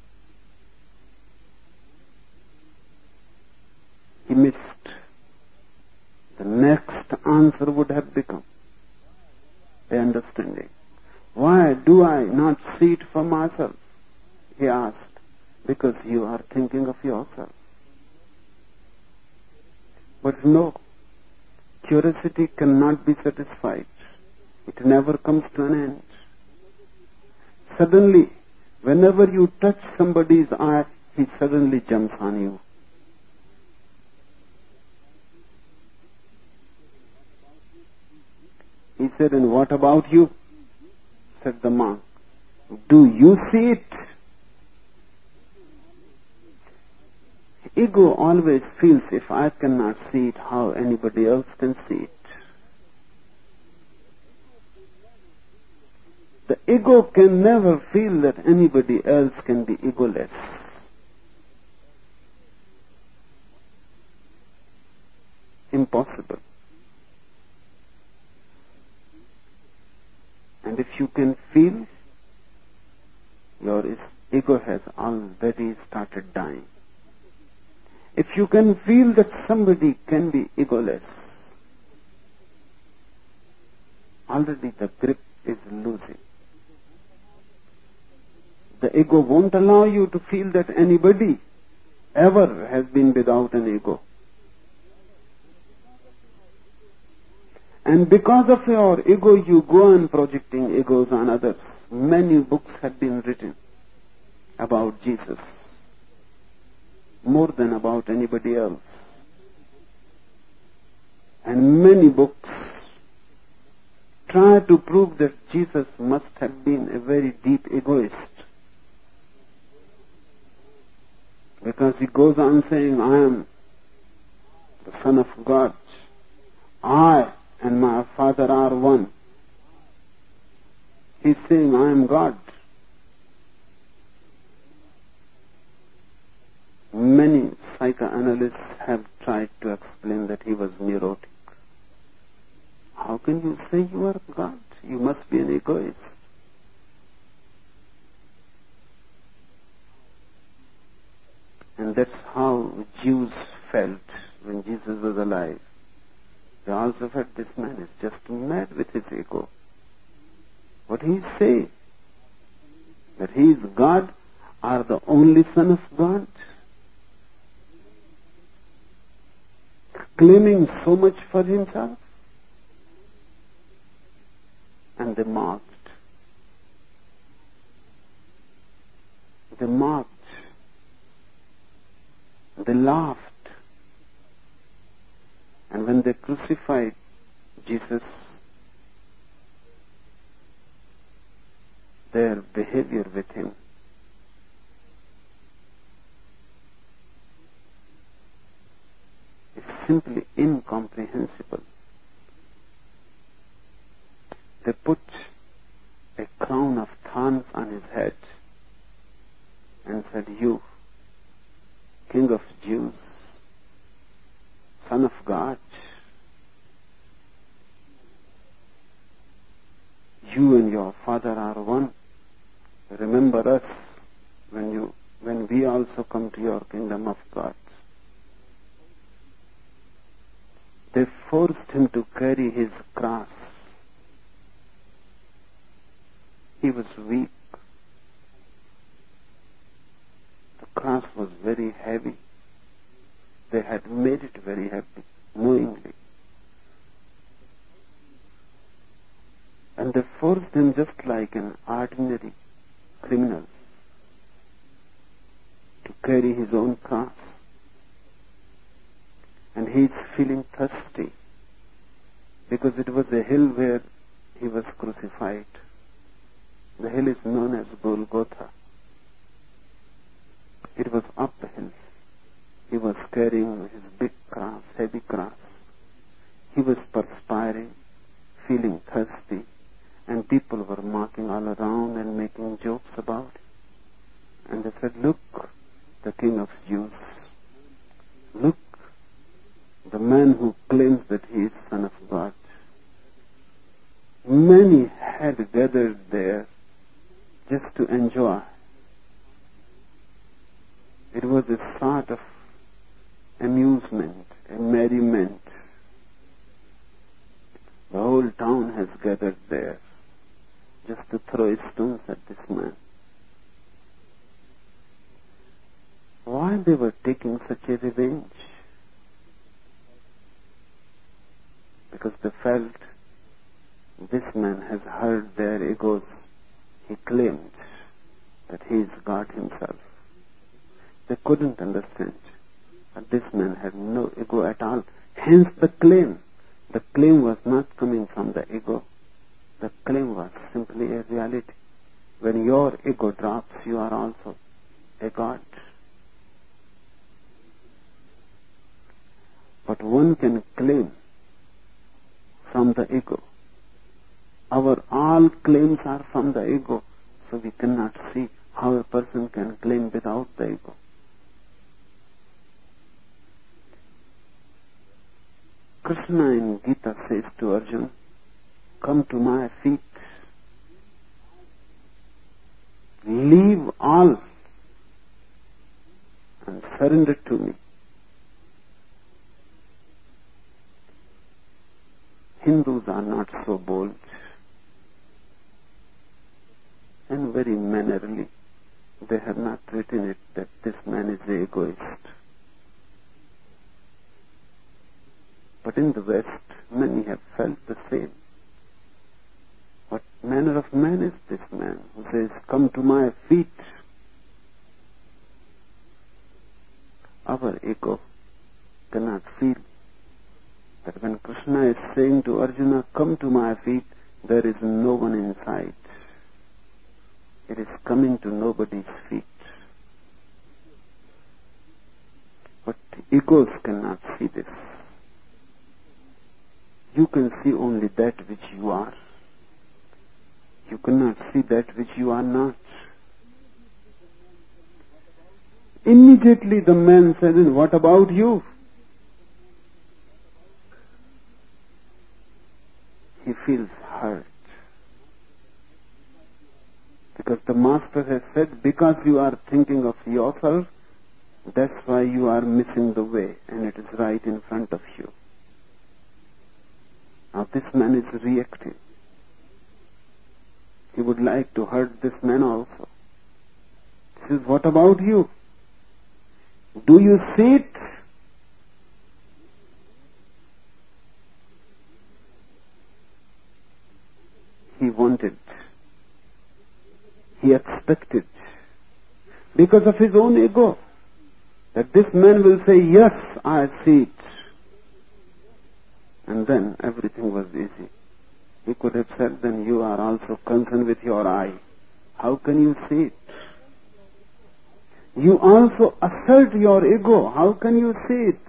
He missed. The next answer would have become the understanding. Why do I not see it for myself? He asked. Because you are thinking of yourself. But no, curiosity cannot be satisfied. It never comes to an end. Suddenly, whenever you touch somebody's eye, he suddenly jumps on you. He said, and what about you? Said the monk. Do you see it? Ego always feels, if I cannot see it, how anybody else can see it. The ego can never feel that anybody else can be egoless. Impossible. And if you can feel, your ego has already started dying. If you can feel that somebody can be egoless, already the grip is losing. The ego won't allow you to feel that anybody ever has been without an ego. And because of your ego, you go on projecting egos on others. Many books have been written about Jesus, more than about anybody else. And many books try to prove that Jesus must have been a very deep egoist. Because he goes on saying, I am the Son of God. I and my Father are one. He's saying, I am God. Many psychoanalysts have tried to explain that he was neurotic. How can you say you are God? You must be an egoist. And that's how Jews felt when Jesus was alive. They also felt this man is just mad with his ego. What he say? That he is God, or the only Son of God? Claiming so much for himself? And they mocked. They mocked. They laughed. And when they crucified Jesus, their behavior with him is simply incomprehensible. They put a crown of thorns on his head and said, you, King of Jews, Son of God, you and your Father are one. Remember us when you, when we also come to your kingdom of God. They forced him to carry his cross He was weak. The cross was very heavy. They had made it very heavy, knowingly. And they forced him just like an ordinary criminal to carry his own cross. And he is feeling thirsty because it was a hill where he was crucified. The hill is known as Golgotha. It was uphill. He was carrying his big cross, heavy cross. He was perspiring, feeling thirsty, and people were mocking all around and making jokes about it. And they said, "Look, the King of Jews. Look, the man who claims that he is Son of God." Many had gathered there just to enjoy. It was a sort of amusement, a merriment. The whole town has gathered there just to throw stones at this man. Why they were taking such a revenge? Because they felt this man has hurt their egos. He claimed that he is God himself. They couldn't understand that this man had no ego at all. Hence the claim. The claim was not coming from the ego. The claim was simply a reality. When your ego drops, you are also a God. But one can claim from the ego. Our all claims are from the ego, so we cannot see how a person can claim without the ego. Krishna in Gita says to Arjuna, "Come to my feet. Leave all and surrender to me." Hindus are not so bold and very mannerly. They have not written it that this man is an egoist. But in the West, many have felt the same. What manner of man is this man who says, "Come to my feet"? Our ego cannot feel that when Krishna is saying to Arjuna, "Come to my feet," there is no one inside. It is coming to nobody's feet. But egos cannot see this. You can see only that which you are. You cannot see that which you are not. Immediately the man said, "And what about you?" He feels hurt. Because the Master has said, because you are thinking of yourself, that's why you are missing the way, and it is right in front of you. Now this man is reacting. He would like to hurt this man also. He says, "What about you? Do you see it?" He wanted, he expected, because of his own ego, that this man will say, "Yes, I see it." And then everything was easy. He could have said, "Then you are also concerned with your eye. How can you see it? You also assert your ego. How can you see it?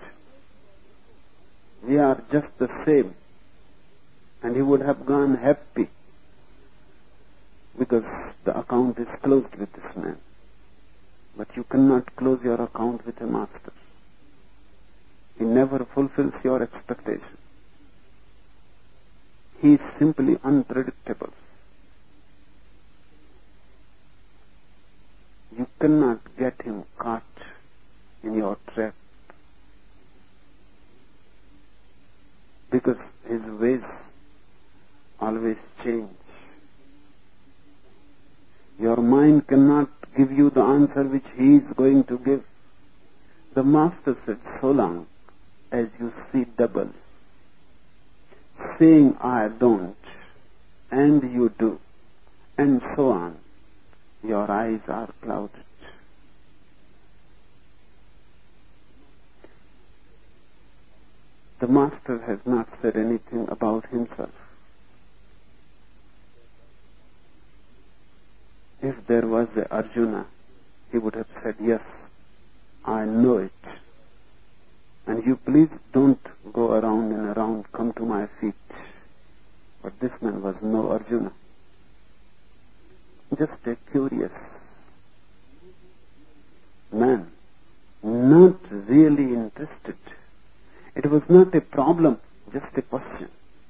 We are just the same." And he would have gone happy, because the account is closed with this man. But you cannot close your account with a master. He never fulfills your expectation. He is simply unpredictable. You cannot get him caught in your trap, because his ways always change. Your mind cannot give you the answer which he is going to give. The Master said, so long as you see double, saying I don't, and you do, and so on, your eyes are clouded. The Master has not said anything about himself. If there was a Arjuna, he would have said, yes, I know it. And you please don't go around and around, come to my feet. But this man was no Arjuna. Just a curious man, not really interested. It was not a problem, just a question.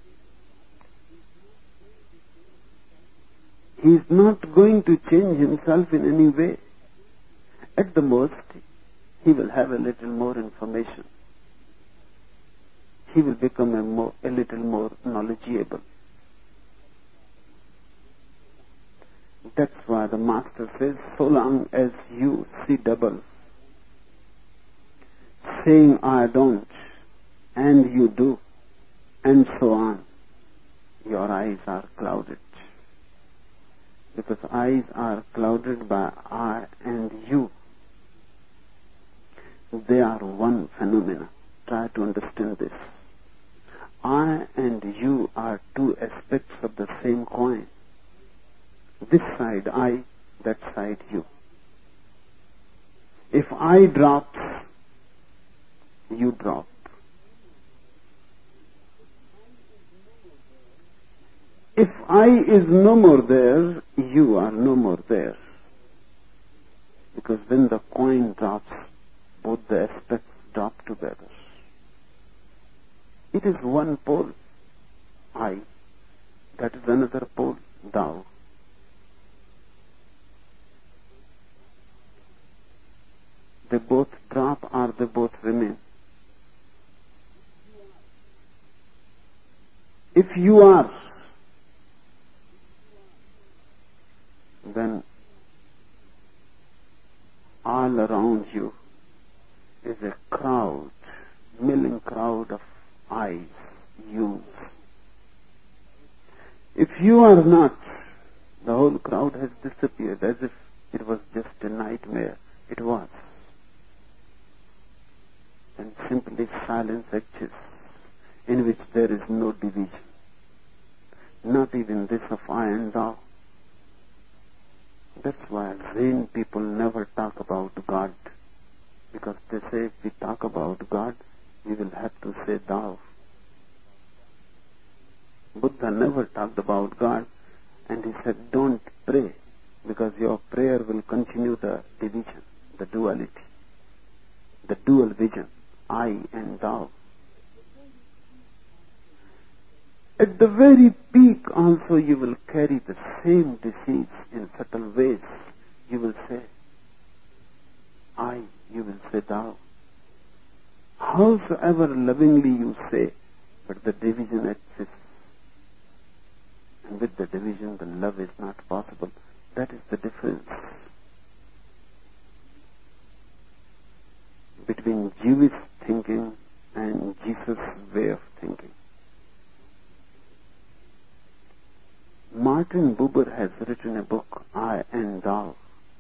He is not going to change himself in any way. At the most, he will have a little more information. He will become a, more, a little more knowledgeable. That's why the Master says, so long as you see double, saying I don't, and you do, and so on, your eyes are clouded. Because eyes are clouded by I and you. They are one phenomena. Try to understand this. I and you are two aspects of the same coin. This side I, that side you. If I drops, you drop. If I is no more there, you are no more there. Because when the coin drops, both the aspects drop together. It is one pole, I. That is another pole, thou. They both drop or they both remain. If you are, then all around you is a crowd, milling crowd of eyes, yous. If you are not, the whole crowd has disappeared as if it was just a nightmare. It was. And simply silence exists in which there is no division. Not even this of I and thou. That's why Zen people never talk about God. Because they say if we talk about God, we will have to say thou. Buddha never talked about God, and he said don't pray, because your prayer will continue the division, the duality, the dual vision, I and thou. At the very peak also you will carry the same disease in subtle ways. You will say I, you will say thou. Howsoever lovingly you say, but the division exists. And with the division the love is not possible. That is the difference between Jewish thinking and Jesus' way of thinking. Martin Buber has written a book, I and Thou.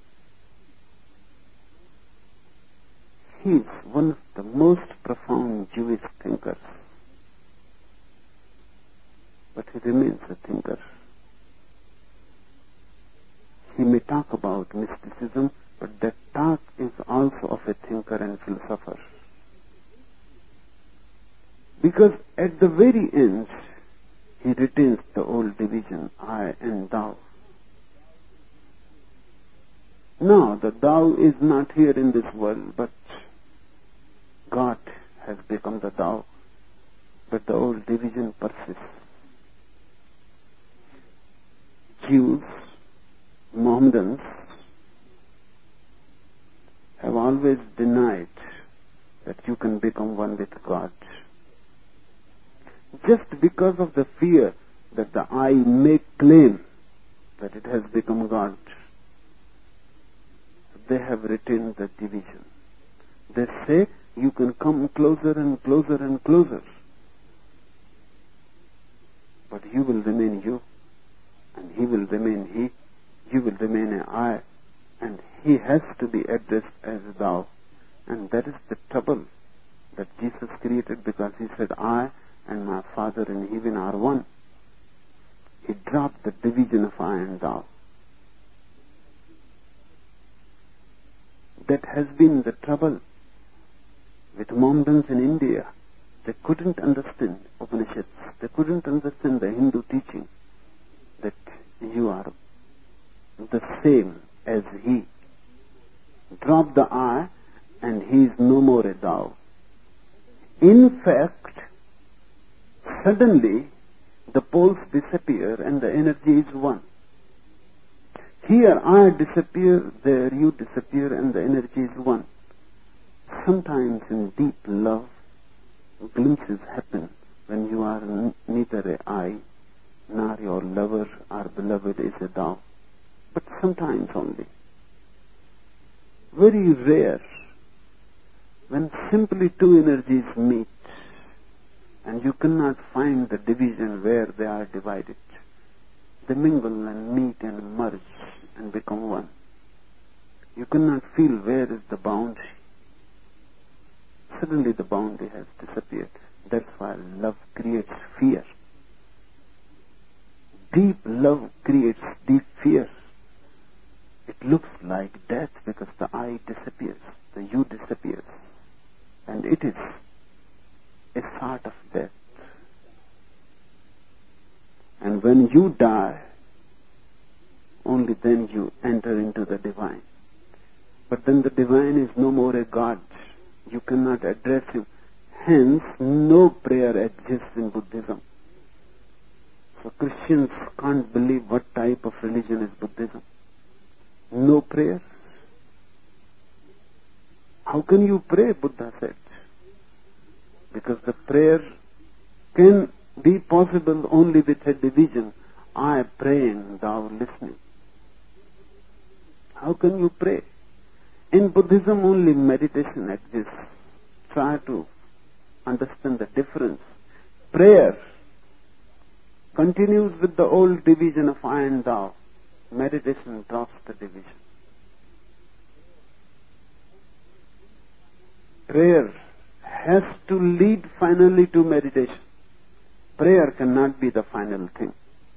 He is one of the most profound Jewish thinkers. But he remains a thinker. He may talk about mysticism, but that talk is also of a thinker and philosopher. Because at the very end, he retains the old division, I and thou. Now, the thou is not here in this world, but God has become the thou. But the old division persists. Jews, Mohammedans have always denied that you can become one with God. Just because of the fear that the I may claim that it has become God. they have retained the division. They say you can come closer and closer and closer, but you will remain you, and he will remain he, you will remain an I, and he has to be addressed as thou. And that is the trouble that Jesus created, because he said, I and my Father in heaven are one. He dropped the division of I and thou. That has been the trouble with Mohammedans in India. They couldn't understand Upanishads. They couldn't understand the Hindu teaching that you are the same as he. Drop the I and he is no more a thou. In fact, suddenly the poles disappear and the energy is one. Here I disappear, there you disappear, and the energy is one. Sometimes in deep love, glimpses happen when you are n- neither a I nor your lover or beloved is a thou. But sometimes only. Very rare, when simply two energies meet and you cannot find the division where they are divided. They mingle and meet and merge and become one. You cannot feel where is the boundary. Suddenly the boundary has disappeared. That's why love creates fear. Deep love creates deep fear. It looks like death because the I disappears, the you disappears. And it is a sort of death. And when you die, only then you enter into the divine. But then the divine is no more a God. You cannot address him. Hence, no prayer exists in Buddhism. So Christians can't believe what type of religion is Buddhism. No prayer. How can you pray, Buddha said? Because the prayer can be possible only with a division. I praying, thou listening. How can you pray? In Buddhism only meditation exists. Try to understand the difference. Prayer continues with the old division of I and thou. Meditation drops the division. Prayer has to lead finally to meditation. Prayer cannot be the final thing.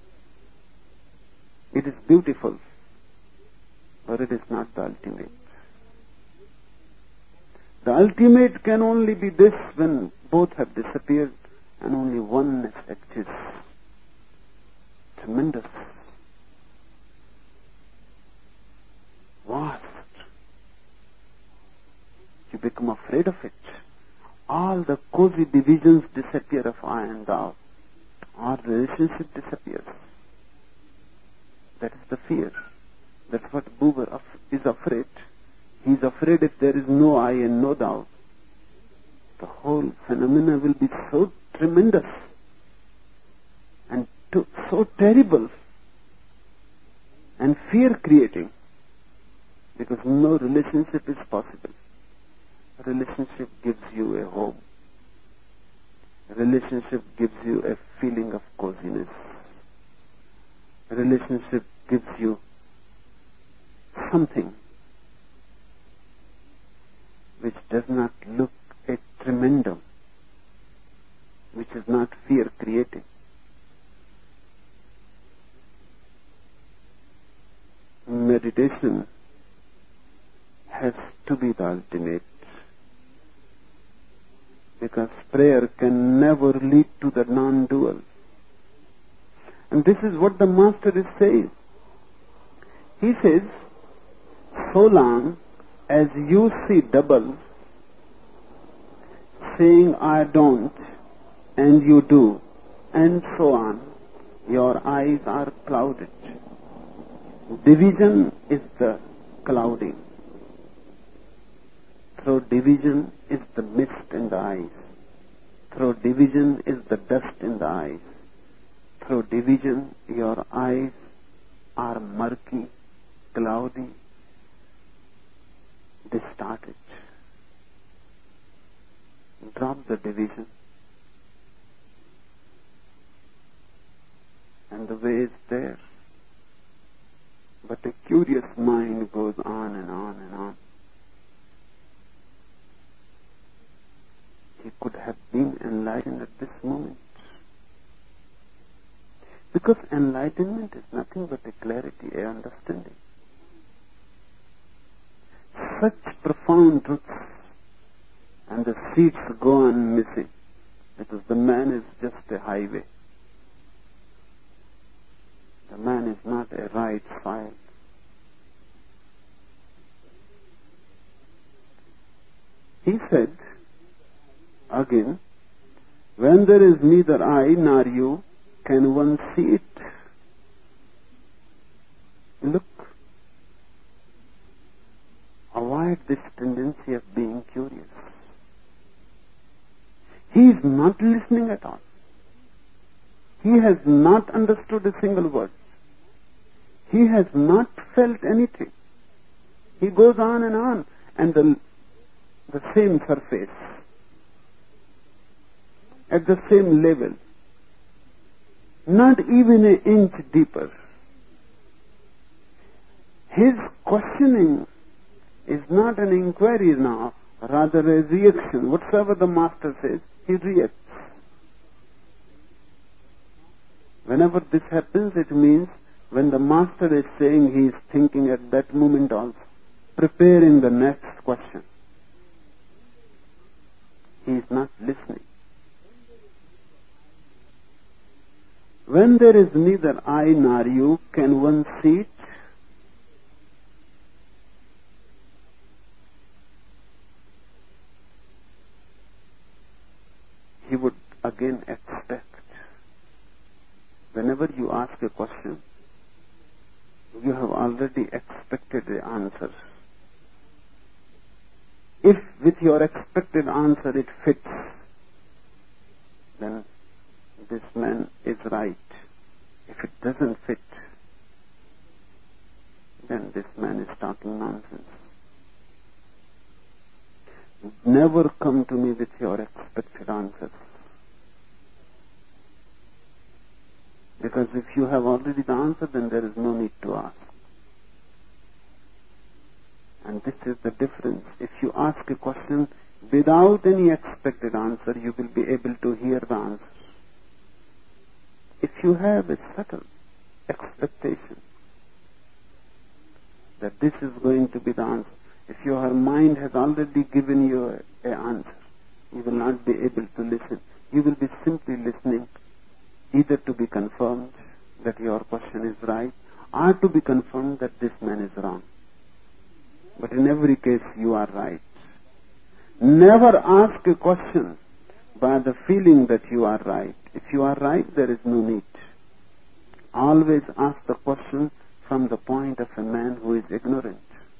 It is beautiful, but it is not the ultimate. The ultimate can only be this when both have disappeared and only oneness exists. Tremendous. Vast. You become afraid of it. All the cozy divisions disappear of I and thou. Our relationship disappears. That is the fear. That's what Buber is afraid. He is afraid if there is no I and no thou, the whole phenomena will be so tremendous and to, so terrible and fear-creating, because no relationship is possible. A relationship gives you a home. A relationship gives you a feeling of coziness. A relationship gives you something which does not look a tremendum, which is not fear-creating. Meditation has to be the ultimate, because prayer can never lead to the non-dual. And this is what the Master is saying. He says, so long as you see double, saying I don't and you do, and so on, your eyes are clouded. Division is the clouding. Through division is the mist in the eyes. Through division is the dust in the eyes. Through division, your eyes are murky, cloudy, the division. And the way is there. But a curious mind goes on and on and on. He could have been enlightened at this moment. Because enlightenment is nothing but a clarity, a understanding. Such profound truths, and the seeds go on missing, because the man is just a highway. The man is not a right soil. He said, again, when there is neither I nor you, can one see it? Look, avoid this tendency of being curious. He is not listening at all. He has not understood a single word. He has not felt anything. He goes on and on, and the, the same surface, at the same level, not even an inch deeper. His questioning is not an inquiry now, rather a reaction. Whatsoever the master says, he reacts. Whenever this happens, it means when the master is saying, he is thinking at that moment also, preparing the next question. He is not listening. When there is neither I nor you, can one see it? He would again expect. Whenever you ask a question, you have already expected the answer. If with your expected answer it fits, then this man is right. If it doesn't fit, then this man is talking nonsense. Never come to me with your expected answers. Because if you have already the answer, then there is no need to ask. And this is the difference. If you ask a question without any expected answer, you will be able to hear the answer. If you have a subtle expectation that this is going to be the answer, if your mind has already given you an answer, you will not be able to listen. You will be simply listening either to be confirmed that your question is right, or to be confirmed that this man is wrong. But in every case, you are right. Never ask a question by the feeling that you are right. If you are right, there is no need. Always ask the question from the point of a man who is ignorant,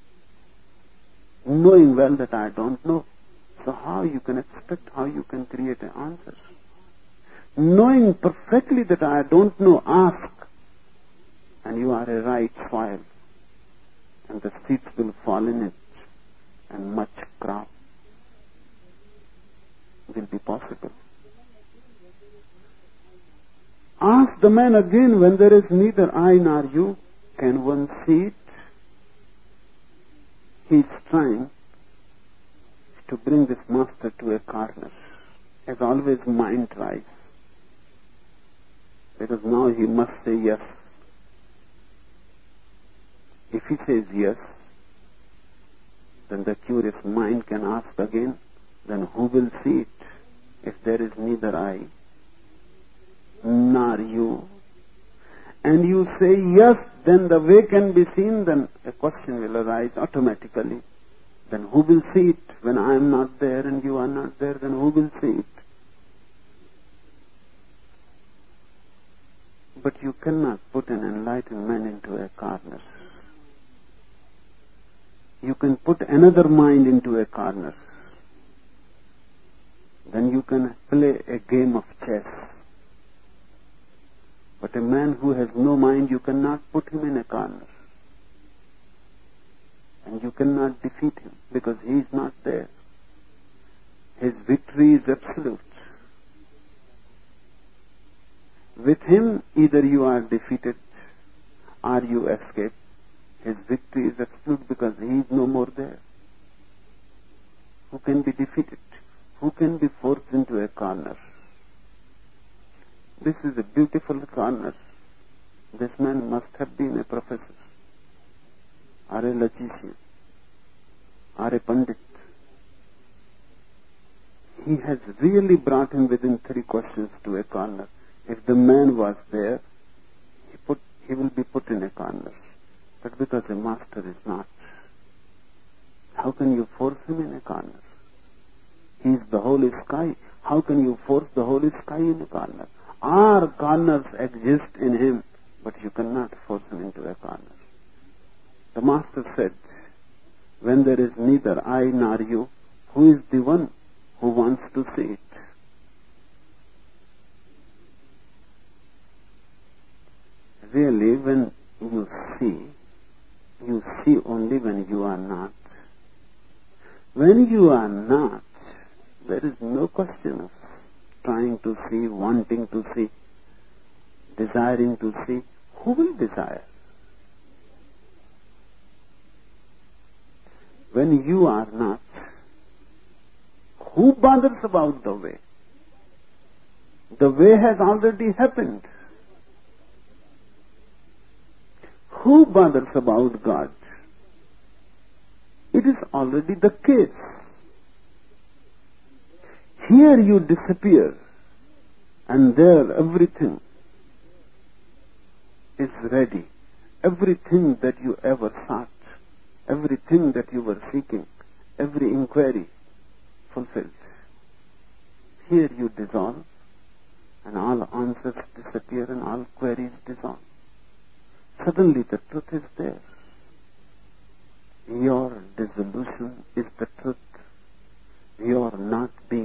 knowing well that I don't know. So how you can expect, how you can create an answer? Knowing perfectly that I don't know, ask, and you are a right soil, and the seeds will fall in it, and much crop will be possible. Ask the man again, when there is neither I nor you, can one see it? He is trying to bring this master to a corner, as always mind tries. Because now he must say yes. If he says yes, then the curious mind can ask again, then who will see it? If there is neither I nor you, and you say yes, then the way can be seen, then a question will arise automatically. Then who will see it? When I am not there and you are not there, then who will see it? But you cannot put an enlightened man into a corner. You can put another mind into a corner. Then you can play a game of chess. But a man who has no mind, you cannot put him in a corner. And you cannot defeat him, because he is not there. His victory is absolute. With Him, either you are defeated or you escape. His victory is absolute because He is no more there. Who can be defeated? Who can be forced into a corner? This is a beautiful corner. This man must have been a professor, or a logician, or a pandit. He has really brought him within three questions to a corner. If the man was there, he, put, he will be put in a corner. But because a master is not, how can you force him in a corner? He is the holy sky. How can you force the holy sky in a corner? Our corners exist in him, but you cannot force him into a corner. The master said, when there is neither I nor you, who is the one who wants to see it? Really, when you see, you see only when you are not. When you are not, there is no question of trying to see, wanting to see, desiring to see. Who will desire? When you are not, who bothers about the way? The way has already happened. Who bothers about God? It is already the case. Here you disappear, and there everything is ready. Everything that you ever sought, everything that you were seeking, every inquiry fulfilled. Here you dissolve, and all answers disappear and all queries dissolve. Suddenly the truth is there. Your dissolution is the truth. Your not being